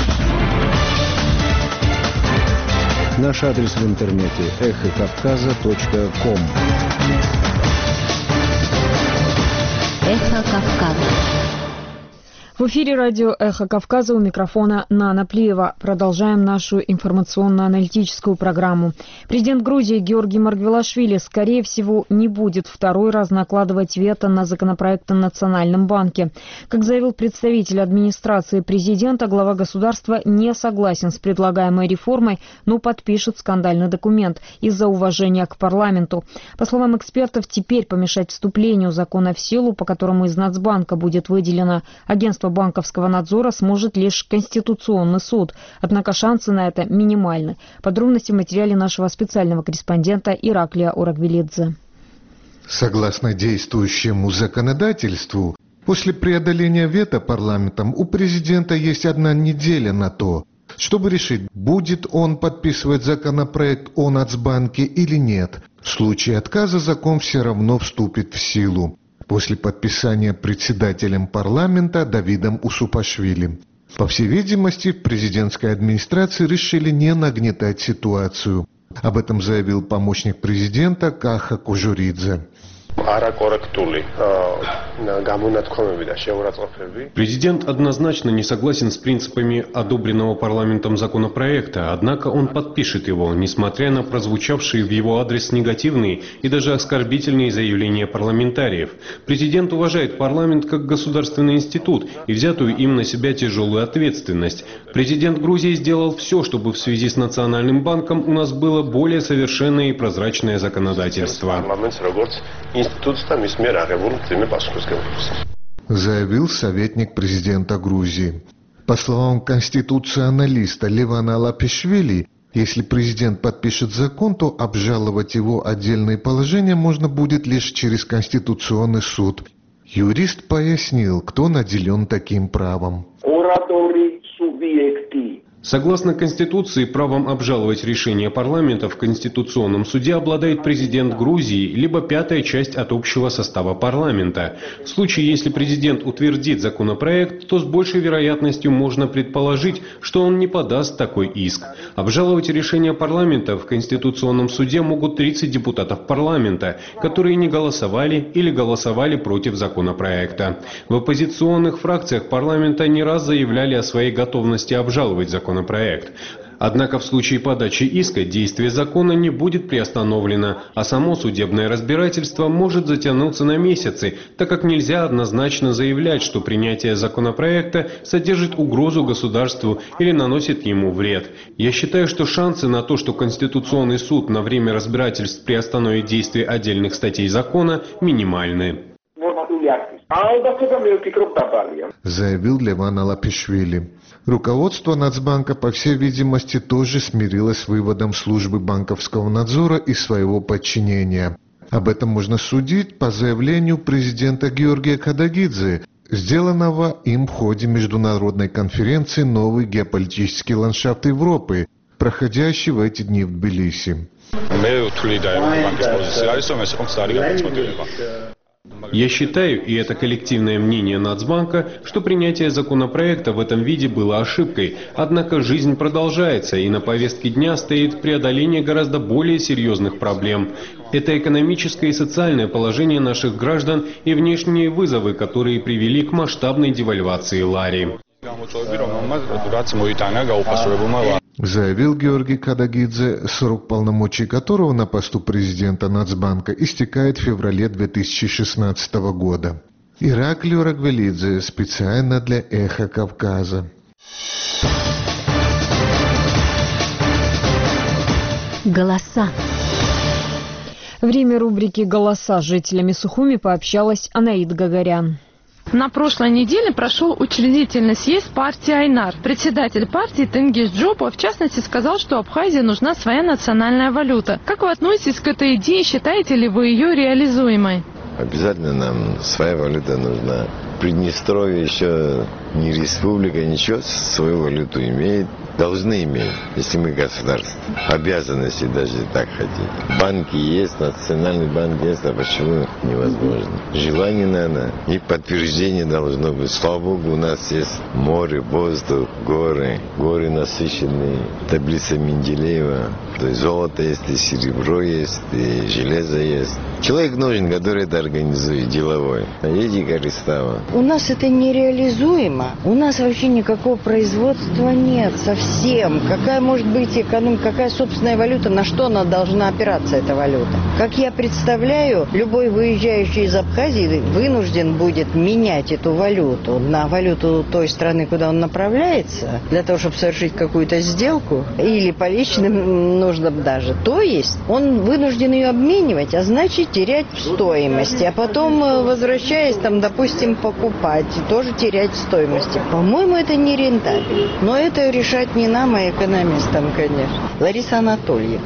Наш адрес в интернете эхо кавказа точка ком.
Эхо Кавказа.
В эфире радио «Эхо Кавказа», у микрофона Нана Плиева. Продолжаем нашу информационно-аналитическую программу. Президент Грузии Георгий Маргвелашвили, скорее всего, не будет второй раз накладывать вето на законопроект о Национальном банке. Как заявил представитель администрации президента, глава государства не согласен с предлагаемой реформой, но подпишет скандальный документ из-за уважения к парламенту. По словам экспертов, теперь помешать вступлению закона в силу, по которому из Нацбанка будет выделено агентство банковского надзора, сможет лишь Конституционный суд. Однако шансы на это минимальны. Подробности в материале нашего специального корреспондента Ираклия Орагвелидзе.
Согласно действующему законодательству, после преодоления вето парламентом у президента есть одна неделя на то, чтобы решить, будет он подписывать законопроект о Нацбанке или нет. В случае отказа закон все равно вступит в силу. После подписания председателем парламента Давидом Усупашвили. По всей видимости, в президентской администрации решили не нагнетать ситуацию. Об этом заявил помощник президента Каха Кужуридзе.
Президент однозначно не согласен с принципами одобренного парламентом законопроекта, однако он подпишет его, несмотря на прозвучавшие в его адрес негативные и даже оскорбительные заявления парламентариев. Президент уважает парламент как государственный институт и взятую им на себя тяжелую ответственность. Президент Грузии сделал все, чтобы в связи с Национальным банком у нас было более совершенное и прозрачное законодательство.
Заявил советник президента Грузии. По словам конституционалиста Левана Лапишвили, если президент подпишет закон, то обжаловать его отдельные положения можно будет лишь через Конституционный суд. Юрист пояснил, кто наделен таким правом.
Согласно Конституции, правом обжаловать решение парламента в Конституционном суде обладает президент Грузии, либо пятая часть от общего состава парламента. В случае, если президент утвердит законопроект, то с большей вероятностью можно предположить, что он не подаст такой иск. Обжаловать решение парламента в Конституционном суде могут тридцать депутатов парламента, которые не голосовали или голосовали против законопроекта. В оппозиционных фракциях парламента не раз заявляли о своей готовности обжаловать законопроект. Законопроект. Однако в случае подачи иска действие закона не будет приостановлено, а само судебное разбирательство может затянуться на месяцы, так как нельзя однозначно заявлять, что принятие законопроекта содержит угрозу государству или наносит ему вред. Я считаю, что шансы на то, что Конституционный суд на время разбирательств приостановит действие отдельных статей закона, минимальны.
Заявил Леван Лапишвили. Руководство Нацбанка, по всей видимости, тоже смирилось с выводом службы банковского надзора из своего подчинения. Об этом можно судить по заявлению президента Георгия Кадагидзе, сделанного им в ходе международной конференции «Новый геополитический ландшафт Европы», проходящей в эти дни в Тбилиси.
Я считаю, и это коллективное мнение Нацбанка, что принятие законопроекта в этом виде было ошибкой. Однако жизнь продолжается, и на повестке дня стоит преодоление гораздо более серьезных проблем. Это экономическое и социальное положение наших граждан и внешние вызовы, которые привели к масштабной девальвации лари.
Заявил Георгий Кадагидзе, срок полномочий которого на посту президента Нацбанка истекает в феврале две тысячи шестнадцатого года. Ираклий Рагвелидзе, специально для «Эхо Кавказа».
Голоса.
Время рубрики «Голоса» с жителями Сухуми пообщалась Анаид Гагарян.
На прошлой неделе прошел учредительный съезд партии «Айнар». Председатель партии Тенгиз Джопо, в частности, сказал, что Абхазии нужна своя национальная валюта. Как вы относитесь к этой идее? Считаете ли вы ее реализуемой?
Обязательно нам своя валюта нужна. Приднестровье еще не республика, ничего, свою валюту имеет. Должны иметь, если мы государство. Обязанности даже так хотеть. Банки есть, национальный банк есть, а почему невозможно? Желание надо и подтверждение должно быть. Слава Богу, у нас есть море, воздух, горы. Горы насыщенные. Таблица Менделеева. То есть золото есть, и серебро есть, и железо есть. Человек нужен, который это организует, деловой. Еди Користава.
У нас это нереализуемо. У нас вообще никакого производства нет совсем. Какая может быть экономика, какая собственная валюта, на что она должна опираться, эта валюта? Как я представляю, любой выезжающий из Абхазии вынужден будет менять эту валюту на валюту той страны, куда он направляется, для того, чтобы совершить какую-то сделку, или по личным нуждам даже. То есть он вынужден ее обменивать, а значит терять в стоимости, а потом, возвращаясь, там, допустим, покупать, тоже терять в стоимости. По-моему, это не рентабельно. Но это решать не нам, а экономистам, конечно. Лариса Анатольевна.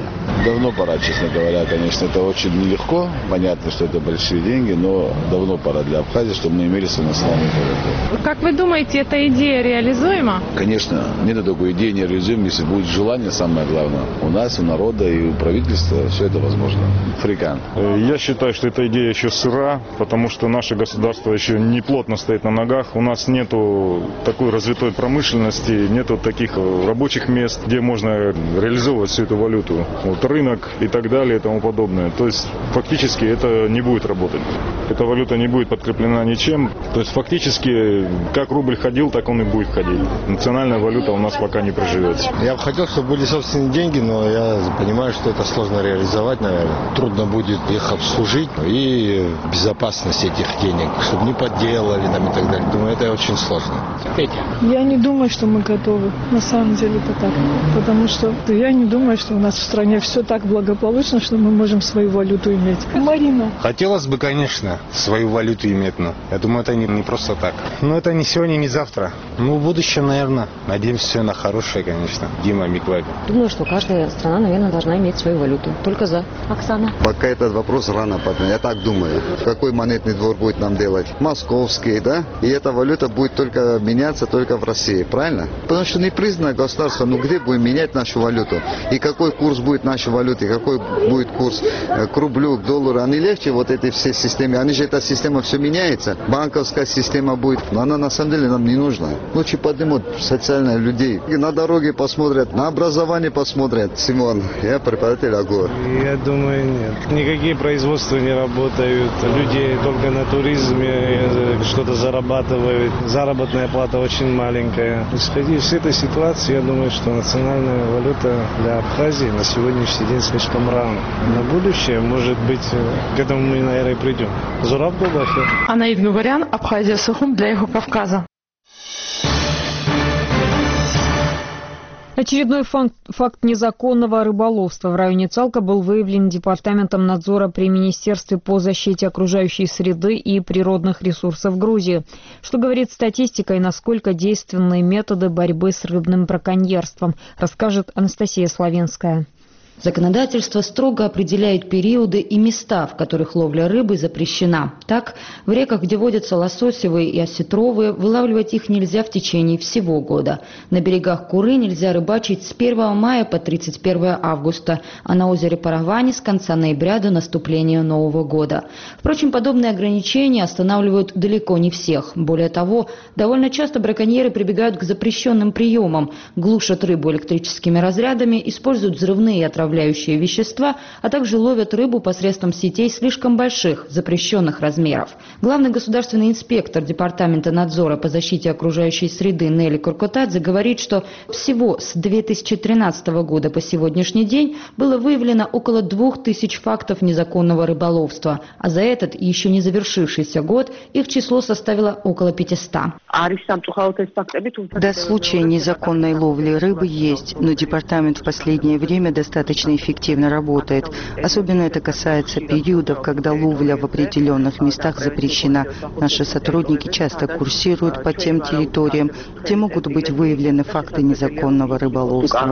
Давно пора, честно говоря, конечно. Это очень нелегко. Понятно, что это большие деньги, но давно пора для Абхазии, чтобы мы имели свой национальный валюту.
Как вы думаете, эта идея реализуема?
Конечно, нет такой идеи нереализуемой, если будет желание, самое главное. У нас, у народа и у правительства все это возможно. Фрикан.
Я считаю, что эта идея еще сыра, потому что наше государство еще не плотно стоит на ногах. У нас нету такой развитой промышленности, нету таких рабочих мест, где можно реализовывать всю эту валюту. Вот рынок и так далее и тому подобное. То есть фактически это не будет работать. Эта валюта не будет подкреплена ничем. То есть фактически как рубль ходил, так он и будет ходить. Национальная валюта у нас пока не проживется.
Я бы хотел, чтобы были собственные деньги, но я понимаю, что это сложно реализовать, наверное. Трудно будет их обслужить и безопасность этих денег, чтобы не подделали там и так далее. Думаю, это очень сложно.
Я не думаю, что мы готовы. На самом деле это так. Потому что я не думаю, что у нас в стране все так благополучно, что мы можем свою валюту иметь. Марина.
Хотелось бы, конечно, свою валюту иметь, но я думаю, это не, не просто так. Но это не сегодня, не завтра. Ну, в будущем, наверное. Надеемся все на хорошее, конечно. Дима Микваль.
Думаю, что каждая страна, наверное, должна иметь свою валюту. Только за. Оксана.
Пока этот вопрос рано поднять. Я так думаю. Какой монетный двор будет нам делать? Московский, да? И эта валюта будет только меняться только в России. Правильно? Потому что не признано государство. Ну, где будем менять нашу валюту? И какой курс будет нашей валюты? Какой будет курс к рублю, к доллару? Они легче вот этой всей системе. Они же, эта система все меняется. Банковская система будет. Но она на самом деле нам не нужна. Лучше поднимут социальных людей. И на дороге посмотрят, на образование посмотрят. Симон, я преподаватель АГО.
Я думаю, нет. Никакие производства не работают. Люди только на туризме что-то зарабатывают. Заработная плата очень маленькая. Исходя из этой ситуации, я думаю, что национальная валюта для Абхазии на сегодняшний день слишком рано. На будущее, может быть, к этому мы, наверное, и придем. Зураб Голбафер.
Анаид Гугарян, Абхазия Сухум для Юго-Кавказа.
Очередной факт, факт незаконного рыболовства в районе Цалка был выявлен Департаментом надзора при Министерстве по защите окружающей среды и природных ресурсов Грузии. Что говорит статистика и насколько действенны методы борьбы с рыбным браконьерством, расскажет Анастасия Славенская.
Законодательство строго определяет периоды и места, в которых ловля рыбы запрещена. Так, в реках, где водятся лососевые и осетровые, вылавливать их нельзя в течение всего года. На берегах Куры нельзя рыбачить с первого мая по тридцать первое августа, а на озере Паравани с конца ноября до наступления Нового года. Впрочем, подобные ограничения останавливают далеко не всех. Более того, довольно часто браконьеры прибегают к запрещенным приемам, глушат рыбу электрическими разрядами, используют взрывные отравляющие вещества, а также ловят рыбу посредством сетей слишком больших, запрещенных размеров. Главный государственный инспектор Департамента надзора по защите окружающей среды Нелли Куркотадзе говорит, что всего с две тысячи тринадцатого года по сегодняшний день было выявлено около двух тысяч фактов незаконного рыболовства, а за этот еще не завершившийся год их число составило около пятисот.
Да, случаи незаконной ловли рыбы есть, но департамент в последнее время достаточно эффективно работает. Особенно это касается периодов, когда ловля в определенных местах запрещена. Наши сотрудники часто курсируют по тем территориям, где могут быть выявлены факты незаконного рыболовства.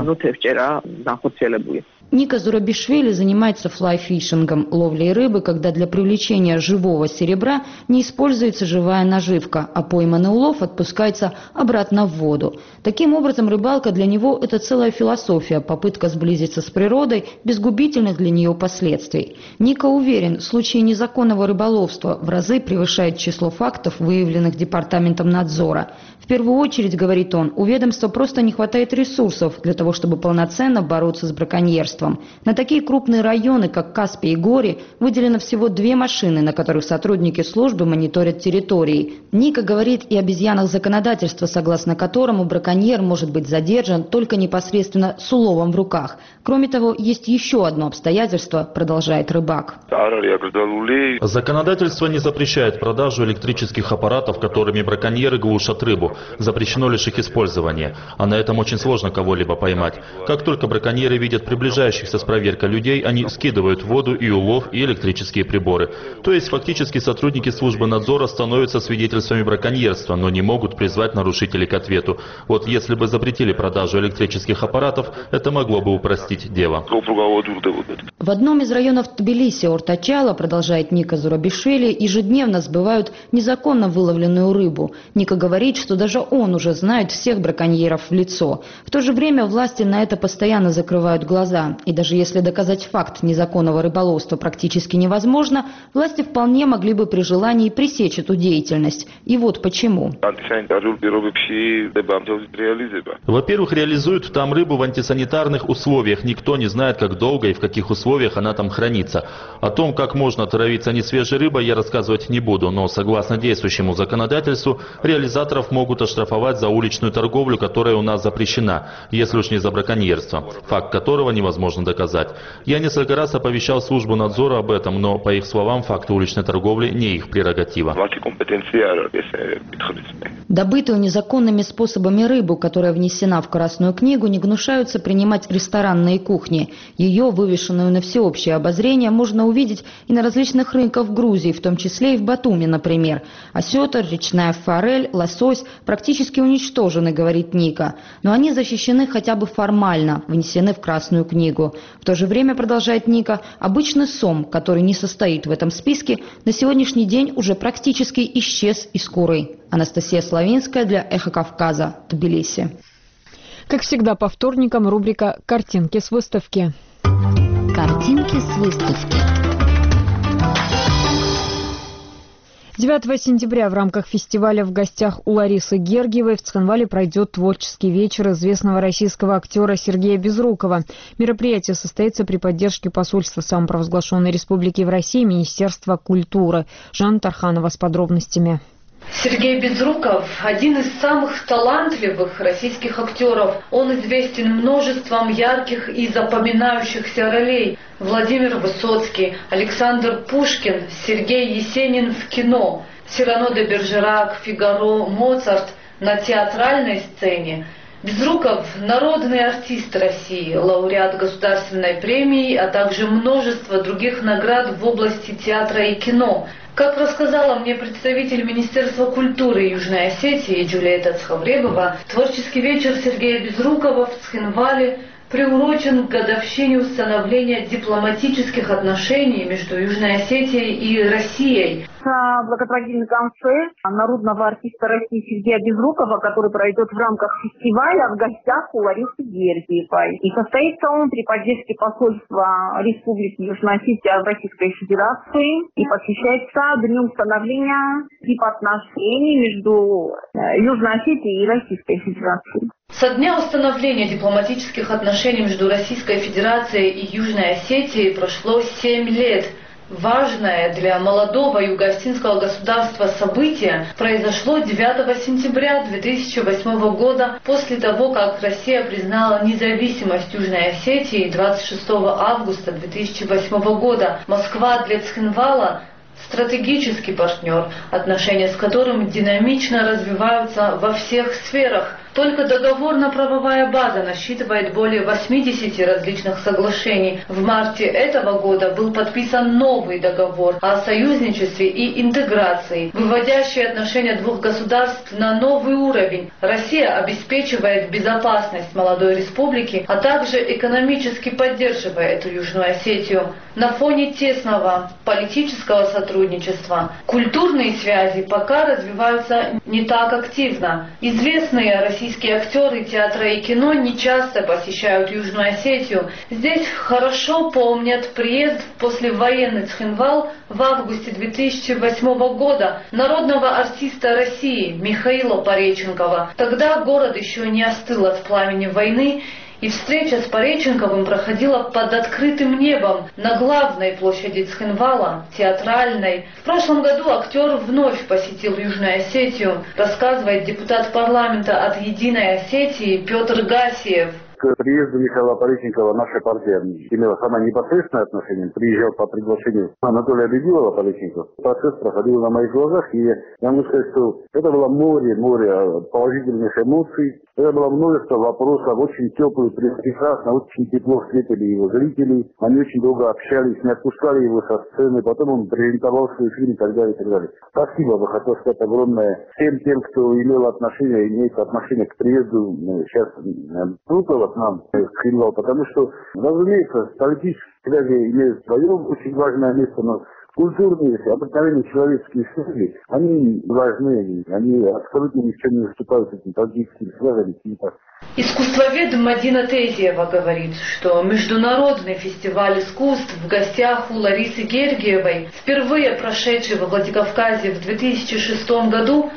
Ника Зурабишвили занимается флайфишингом, ловлей рыбы, когда для привлечения живого серебра не используется живая наживка, а пойманный улов отпускается обратно в воду. Таким образом, рыбалка для него – это целая философия, попытка сблизиться с природой без губительных для нее последствий. Ника уверен, в случае незаконного рыболовства в разы превышает число фактов, выявленных Департаментом надзора. В первую очередь, говорит он, у ведомства просто не хватает ресурсов для того, чтобы полноценно бороться с браконьерством. На такие крупные районы, как Каспий и Гори, выделено всего две машины, на которых сотрудники службы мониторят территории. Ника говорит и об изъянах законодательства, согласно которому браконьер может быть задержан только непосредственно с уловом в руках. Кроме того, есть еще одно обстоятельство, продолжает рыбак.
Законодательство не запрещает продажу электрических аппаратов, которыми браконьеры глушат рыбу. Запрещено лишь их использование, а на этом очень сложно кого-либо поймать. Как только браконьеры видят приближающихся соглашающихся с проверкой людей они скидывают воду и улов, и электрические приборы. То есть фактически сотрудники службы надзора становятся свидетельствами браконьерства, но не могут призвать нарушителей к ответу. Вот если бы запретили продажу электрических аппаратов, это могло бы упростить дело.
В одном из районов Тбилиси, Ортачала, продолжает Ника Зурабишвили, ежедневно сбывают незаконно выловленную рыбу. Ника говорит, что даже он уже знает всех браконьеров в лицо. В то же время власти на это постоянно закрывают глаза. И даже если доказать факт незаконного рыболовства практически невозможно, власти вполне могли бы при желании пресечь эту деятельность. И вот почему.
Во-первых, реализуют там рыбу в антисанитарных условиях. Никто не знает, как долго и в каких условиях она там хранится. О том, как можно отравиться несвежей рыбой, я рассказывать не буду, но согласно действующему законодательству, реализаторов могут оштрафовать за уличную торговлю, которая у нас запрещена, если уж не за браконьерство, факт которого невозможно доказать. Я несколько раз оповещал службу надзора об этом, но, по их словам, факты уличной торговли не их прерогатива.
Добытую незаконными способами рыбу, которая внесена в Красную книгу, не гнушаются принимать ресторанные кухни. Ее, вывешенную на всеобщее обозрение, можно увидеть и на различных рынках в Грузии, в том числе и в Батуми, например. Осетр, речная форель, лосось практически уничтожены, говорит Ника. Но они защищены хотя бы формально, внесены в Красную книгу. В то же время, продолжает Ника, обычный сом, который не состоит в этом списке, на сегодняшний день уже практически исчез из Куры. Анастасия Славинская для Эхо Кавказа, Тбилиси.
Как всегда, по вторникам рубрика «Картинки с выставки».
Картинки с выставки.
девятого сентября в рамках фестиваля «В гостях у Ларисы Гергиевой» в Цхинвале пройдет творческий вечер известного российского актера Сергея Безрукова. Мероприятие состоится при поддержке посольства самопровозглашенной республики в России и Министерства культуры. Жанна Тарханова с подробностями.
Сергей Безруков – один из самых талантливых российских актеров. Он известен множеством ярких и запоминающихся ролей. Владимир Высоцкий, Александр Пушкин, Сергей Есенин в кино, Сирано де Бержерак, Фигаро, Моцарт на театральной сцене. Безруков – народный артист России, лауреат государственной премии, а также множество других наград в области театра и кино. Как рассказала мне представитель Министерства культуры Южной Осетии Джулиета Цхавребова, творческий вечер Сергея Безрукова в Цхинвале приурочен к годовщине установления дипломатических отношений между Южной Осетией и Россией.
Благотворительный концерт народного артиста России Сергея Безрукова, который пройдет в рамках фестиваля «В гостях у Ларисы Гергиевой». И состоится он при поддержке посольства Республики Южная Осетия в Российской Федерации и посвящается дню установления дипотношений между Южной Осетией и Российской Федерацией.
Со дня установления дипломатических отношений между Российской Федерацией и Южной Осетией прошло семь лет. Важное для молодого юго-осетинского государства событие произошло девятого сентября две тысячи восьмого года, после того, как Россия признала независимость Южной Осетии двадцать шестого августа две тысячи восьмого года. Москва для Цхинвала – стратегический партнер, отношения с которым динамично развиваются во всех сферах. Только договорно-правовая база насчитывает более восьмидесяти различных соглашений. В марте этого года был подписан новый договор о союзничестве и интеграции, выводящий отношения двух государств на новый уровень. Россия обеспечивает безопасность молодой республики, а также экономически поддерживает Южную Осетию. На фоне тесного политического сотрудничества культурные связи пока развиваются не так активно. Известные российские Российские актеры театра и кино не часто посещают Южную Осетию. Здесь хорошо помнят приезд в послевоенный Цхинвал в августе две тысячи восьмого года народного артиста России Михаила Пореченкова. Тогда город еще не остыл от пламени войны, и встреча с Пореченковым проходила под открытым небом на главной площади Цхинвала, театральной. В прошлом году актер вновь посетил Южную Осетию, рассказывает депутат парламента от «Единой Осетии» Петр Гасиев.
К приезду Михаила Пореченкова наша партия имела самое непосредственное отношение. Приезжал по приглашению Анатолия Бедилова Пореченков. Процесс проходил на моих глазах, и я могу сказать, что это было море, море положительных эмоций. Это было множество вопросов, очень теплые, прекрасно, очень тепло встретили его зрители. Они очень долго общались, не отпускали его со сцены. Потом он презентовал свой фильм и так далее, и так далее. Спасибо, бы хотел сказать огромное всем тем, кто имел отношение, имеет отношение к приезду сейчас Крутого к нам, к Хинвал, потому что, разумеется, политические связи имеют свое очень важное место, но культурные, обыкновенные человеческие связи, они важны, они абсолютно ни в чем не уступают этим политическим связям.
Искусствовед Мадина Тезиева говорит, что Международный фестиваль искусств в гостях у Ларисы Гергиевой, впервые прошедший во Владикавказе в две тысячи шестом году,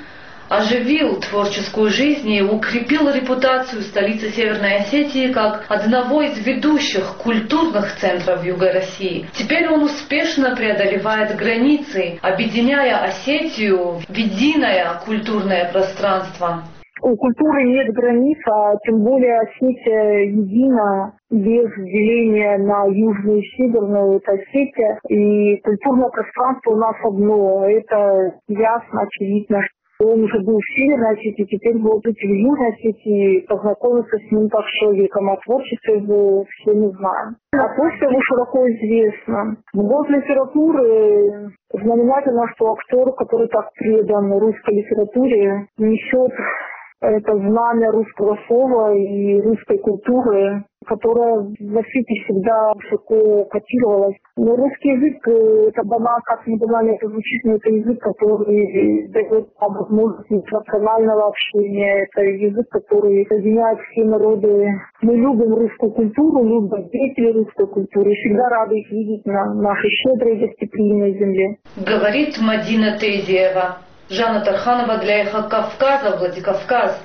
оживил творческую жизнь и укрепил репутацию столицы Северной Осетии как одного из ведущих культурных центров Юга России. Теперь он успешно преодолевает границы, объединяя Осетию в единое культурное пространство.
У культуры нет границ, а тем более Осетия едина, без деления на южную и северную, это Осетия. И культурное пространство у нас одно, это ясно, очевидно. Он уже был в Северной Осетии, теперь будет идти в Южной Осетии, познакомиться с ним как человеком, а творчество его все не знаем. А творчество его широко известно. В год литературы знаменательно, что актер, который так предан русской литературе, несет это знамя русского слова и русской культуры, которая в Осетии всегда высоко котировалась. Но русский язык, это банально, как не банально это звучит, но это язык, который дает возможность национального общения, это язык, который соединяет все народы. Мы любим русскую культуру, любим деятелей русской культуры и всегда рады их видеть на нашей щедрой гостеприимной земле.
Говорит Мадина Тезиева. Жанна Тарханова для Эхо Кавказа, Владикавказ.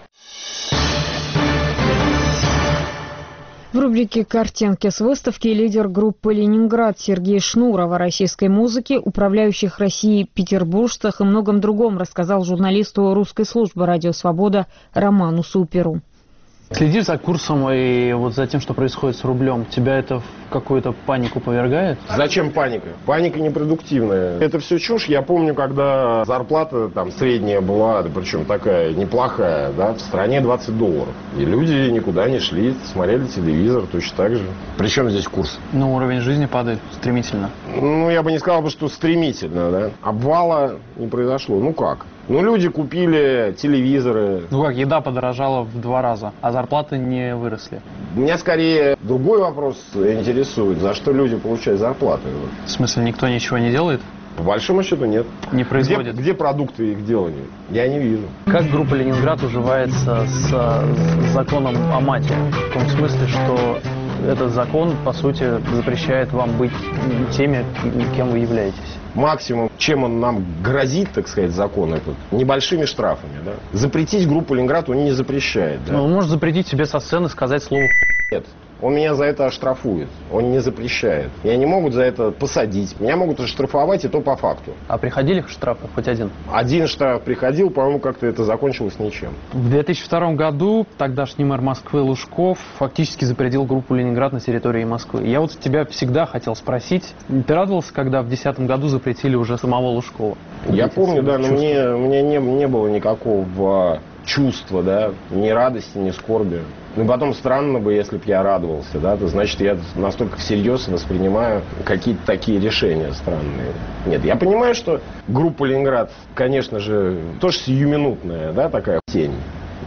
В рубрике «Картинки с выставки» лидер группы «Ленинград» Сергей Шнуров о российской музыке, управляющих Россией петербуржцах и многом другом рассказал журналисту русской службы «Радио Свобода» Роману Суперу.
Следишь за курсом и вот за тем, что происходит с рублем, тебя это в какую-то панику повергает?
Зачем паника? Паника непродуктивная. Это все чушь. Я помню, когда зарплата там средняя была, да, причем такая неплохая, да, в стране двадцать долларов. И люди никуда не шли, смотрели телевизор точно так же. Причем здесь курс?
Ну, уровень жизни падает стремительно.
Ну, я бы не сказал, что стремительно, да. Обвала не произошло. Ну как? Ну, люди купили телевизоры.
Ну как, еда подорожала в два раза, а зарплаты не выросли.
Меня скорее другой вопрос интересует. За что люди получают зарплаты?
В смысле, никто ничего не делает?
По большому счету нет.
Не производит?
Где, где продукты их делания? Я не вижу.
Как группа «Ленинград» уживается с, с законом о мате? В том смысле, что этот закон, по сути, запрещает вам быть теми, кем вы являетесь.
Максимум, чем он нам грозит, так сказать, закон этот, небольшими штрафами, да. Запретить группу «Ленинград» он не запрещает, да.
Ну, он может запретить себе со сцены сказать слово
«нет». Он меня за это оштрафует, он не запрещает. Меня не могут за это посадить, меня могут оштрафовать, и то по факту.
А приходили штрафы хоть один?
Один штраф приходил, по-моему, как-то это закончилось ничем.
В две тысячи втором году тогдашний мэр Москвы Лужков фактически запретил группу «Ленинград» на территории Москвы. Я вот тебя всегда хотел спросить, ты радовался, когда в две тысячи десятом году запретили уже самого Лужкова?
Я помню, да, но мне, мне не, не было никакого чувства, да, ни радости, ни скорби. Ну, потом странно бы, если бы я радовался, да, то значит, я настолько всерьез воспринимаю какие-то такие решения странные. Нет, я понимаю, что группа «Ленинград», конечно же, тоже сиюминутная, да, такая тень,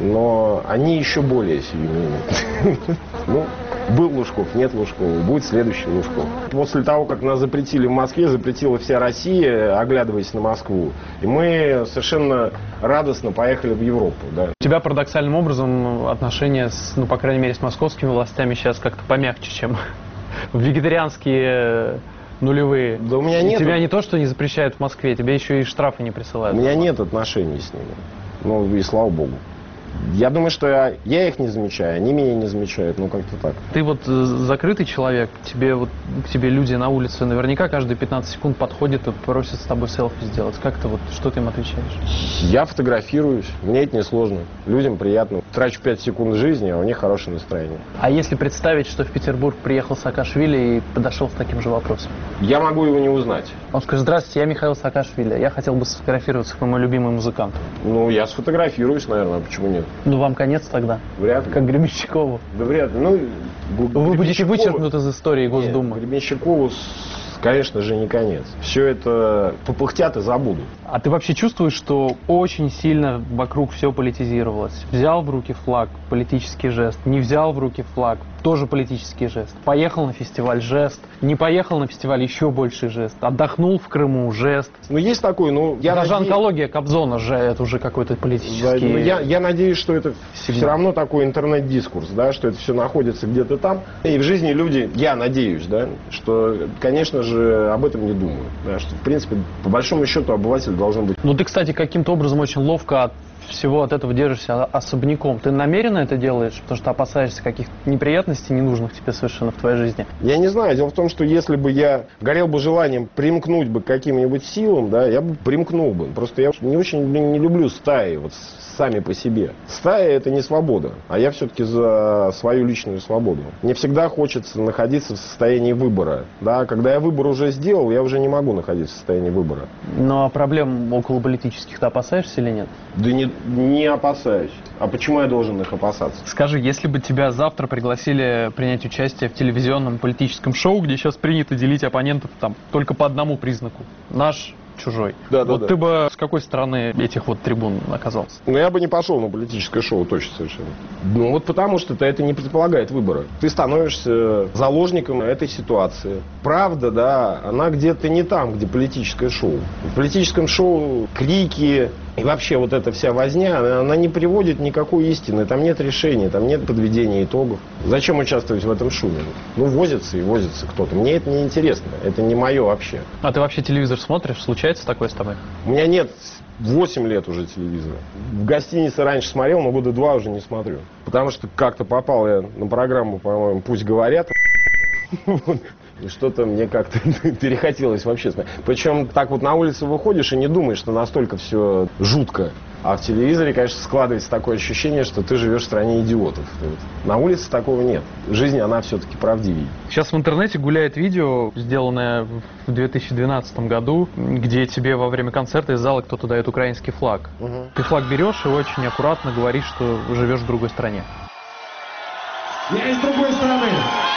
но они еще более сиюминутные. Ну, был Лужков, нет Лужкова, будет следующий Лужков. После того, как нас запретили в Москве, запретила вся Россия, оглядываясь на Москву, и мы совершенно радостно поехали в Европу. Да.
У тебя парадоксальным образом отношения, с, ну, по крайней мере, с московскими властями сейчас как-то помягче, чем в вегетарианские нулевые. Да у меня нет. Тебя не то, что не запрещают в Москве, тебе еще и штрафы не присылают.
У меня нет отношений с ними. Ну, и слава богу. Я думаю, что я, я их не замечаю, они меня не замечают, ну как-то так.
Ты вот э, закрытый человек, тебе вот к тебе люди на улице наверняка каждые пятнадцать секунд подходят и просят с тобой селфи сделать. Как ты вот, что ты им отвечаешь?
Я фотографируюсь, мне это несложно. Людям приятно. Трачу пять секунд жизни, а у них хорошее настроение.
А если представить, что в Петербург приехал Саакашвили и подошел с таким же вопросом?
Я могу его не узнать.
Он скажет: здравствуйте, я Михаил Саакашвили, я хотел бы сфотографироваться, как мой любимый музыкант.
Ну, я сфотографируюсь, наверное, почему нет?
Ну, вам конец тогда.
Вряд ли.
Как Гребенщикову.
Да вряд ли. Ну,
вы будете вычеркнуты из истории Госдумы.
Нет, Гребенщикову, конечно же, не конец. Все это попыхтят и забудут.
А ты вообще чувствуешь, что очень сильно вокруг все политизировалось? Взял в руки флаг — политический жест. Не взял в руки флаг — тоже политический жест. Поехал на фестиваль — жест. Не поехал на фестиваль — еще больше жест. Отдохнул в Крыму — жест.
Ну, есть такой, ну... Я
Даже
надеюсь...
онкология Кобзона же это уже какой-то политический... Да,
ну, я, я надеюсь, что это сигнал. Все равно такой интернет-дискурс, да, что это все находится где-то там. И в жизни люди, я надеюсь, да, что, конечно же, об этом не думают. Да, что, в принципе, по большому счету, обыватель должен быть...
Ну, ты, кстати, каким-то образом очень ловко от всего от этого держишься особняком. Ты намеренно это делаешь, потому что опасаешься каких-то неприятностей, ненужных тебе совершенно в твоей жизни?
Я не знаю. Дело в том, что если бы я горел бы желанием примкнуть бы к каким-нибудь силам, да, я бы примкнул бы. Просто я не очень не люблю стаи, вот сами по себе. Стая — это не свобода, а я все-таки за свою личную свободу. Мне всегда хочется находиться в состоянии выбора. Да? Когда я выбор уже сделал, я уже не могу находиться в состоянии выбора.
Но а проблем околополитических ты опасаешься или нет?
Да не, не опасаюсь. А почему я должен их опасаться?
Скажи, если бы тебя завтра пригласили принять участие в телевизионном политическом шоу, где сейчас принято делить оппонентов там только по одному признаку — наш, чужой.
Да, да,
вот
да.
Ты бы с какой стороны этих вот трибун оказался?
Ну, я бы не пошел на политическое шоу, точно совершенно. Ну, вот потому что это не предполагает выбора. Ты становишься заложником этой ситуации. Правда, да, она где-то не там, где политическое шоу. В политическом шоу крики и вообще вот эта вся возня, она, она не приводит никакой истины. Там нет решения, там нет подведения итогов. Зачем участвовать в этом шуме? Ну, возится и возится кто-то. Мне это не интересно. Это не мое вообще.
А ты вообще телевизор смотришь? Случается такое с тобой?
У меня нет восемь лет уже телевизора. В гостинице раньше смотрел, но года два уже не смотрю. Потому что как-то попал я на программу, по-моему, «Пусть говорят». И что-то мне как-то перехотелось вообще. Причем так вот на улицу выходишь и не думаешь, что настолько все жутко. А в телевизоре, конечно, складывается такое ощущение, что ты живешь в стране идиотов. На улице такого нет. Жизнь, она все-таки правдивее.
Сейчас в интернете гуляет видео, сделанное в две тысячи двенадцатом году, где тебе во время концерта из зала кто-то дает украинский флаг. Угу. Ты флаг берешь и очень аккуратно говоришь, что живешь в другой стране.
Я из другой страны.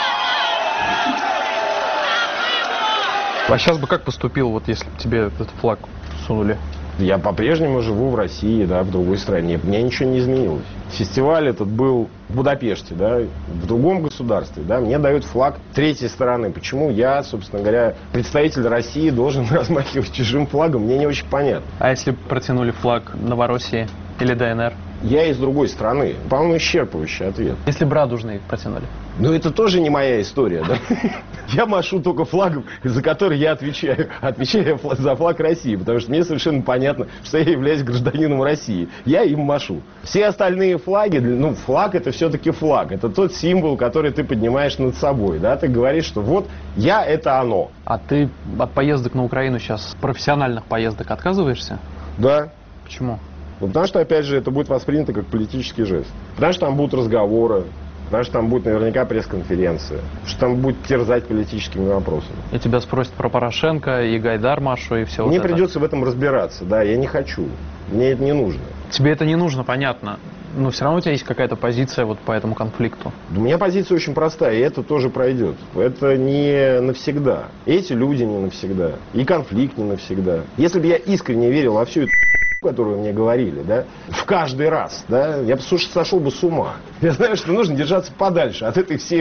А сейчас бы как поступил, вот если бы тебе этот флаг сунули?
Я по-прежнему живу в России, да, в другой стране. У меня ничего не изменилось. Фестиваль этот был в Будапеште, да, в другом государстве, да. Мне дают флаг третьей стороны. Почему я, собственно говоря, представитель России, должен размахивать чужим флагом, мне не очень понятно.
А если бы протянули флаг Новороссии или ДНР?
Я из другой страны. По-моему, исчерпывающий ответ.
Если бы Радужный протянули?
Ну, это тоже не моя история, да? Я машу только флагом, за который я отвечаю. Отвечаю за флаг России, потому что мне совершенно понятно, что я являюсь гражданином России. Я им машу. Все остальные флаги, ну, флаг — это все-таки флаг. Это тот символ, который ты поднимаешь над собой, да? Ты говоришь, что вот я — это оно.
А ты от поездок на Украину сейчас, профессиональных поездок, отказываешься?
Да.
Почему?
Ну, потому что, опять же, это будет воспринято как политический жест. Потому что там будут разговоры, потому что там будет наверняка пресс-конференция, что там будет терзать политическими вопросами.
И тебя спросят про Порошенко, и Гайдар Машу, и все.
Мне
вот
придется
это.
в этом разбираться, да, я не хочу. Мне это не нужно.
Тебе это не нужно, понятно. Но все равно у тебя есть какая-то позиция вот по этому конфликту.
У меня позиция очень простая, и это тоже пройдет. Это не навсегда. Эти люди не навсегда. И конфликт не навсегда. Если бы я искренне верил во всю эту которую мне говорили, да, в каждый раз, да, я бы, слушай, сошел бы с ума. Я знаю, что нужно держаться подальше от этой всей вот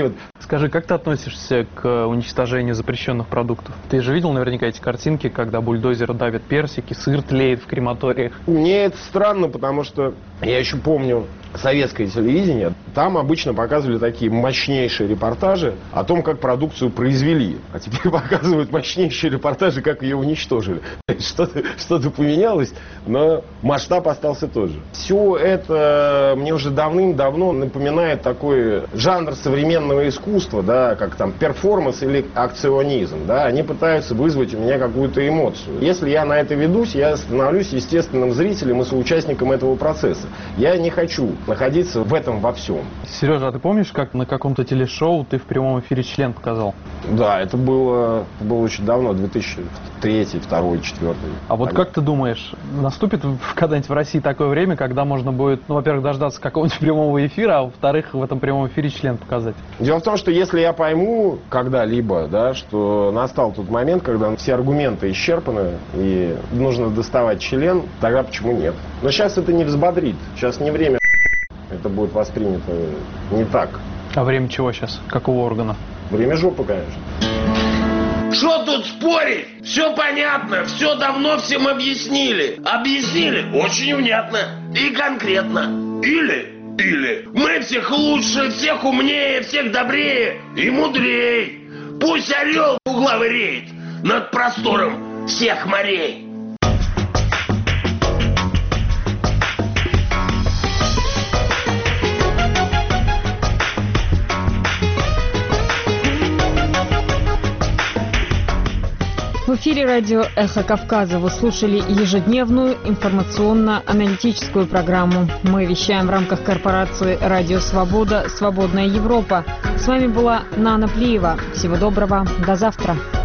Скажи, как ты относишься к уничтожению запрещенных продуктов? Ты же видел наверняка эти картинки, когда бульдозеры давят персики, сыр тлеет в крематориях.
Мне это странно, потому что я еще помню советское телевидение. Там обычно показывали такие мощнейшие репортажи о том, как продукцию произвели. А теперь показывают мощнейшие репортажи, как ее уничтожили. Что-то, что-то поменялось, но масштаб остался тот же. Все это мне уже давным-давно напоминает такой жанр современного искусства, да, как там перформанс или акционизм. Да. Они пытаются вызвать у меня какую-то эмоцию. Если я на это ведусь, я становлюсь естественным зрителем и соучастником этого процесса. Я не хочу находиться в этом во всем.
Сережа, а ты помнишь, как на каком-то телешоу ты в прямом эфире член показал?
Да, это было, было очень давно, две тысячи третий, две тысячи второй, две тысячи четвёртый.
А вот как ты думаешь, наступит когда-нибудь в России такое время, когда можно будет, ну, во-первых, дождаться какого-нибудь прямого эфира, а во-вторых, в этом прямом эфире член показать?
Дело в том, что если я пойму когда-либо, да, что настал тот момент, когда все аргументы исчерпаны и нужно доставать член, тогда почему нет? Но сейчас это не взбодрит, сейчас не время. Это будет воспринято не так.
А время чего сейчас? Какого органа?
Время жопы, конечно.
Что тут спорить? Все понятно, все давно всем объяснили. Объяснили очень внятно и конкретно. Или, или мы всех лучше, всех умнее, всех добрее и мудрее. Пусть орел угловый реет над простором всех морей.
В эфире радио «Эхо Кавказа» вы слушали ежедневную информационно-аналитическую программу. Мы вещаем в рамках корпорации «Радио Свобода. Свободная Европа». С вами была Нана Плиева. Всего доброго. До завтра.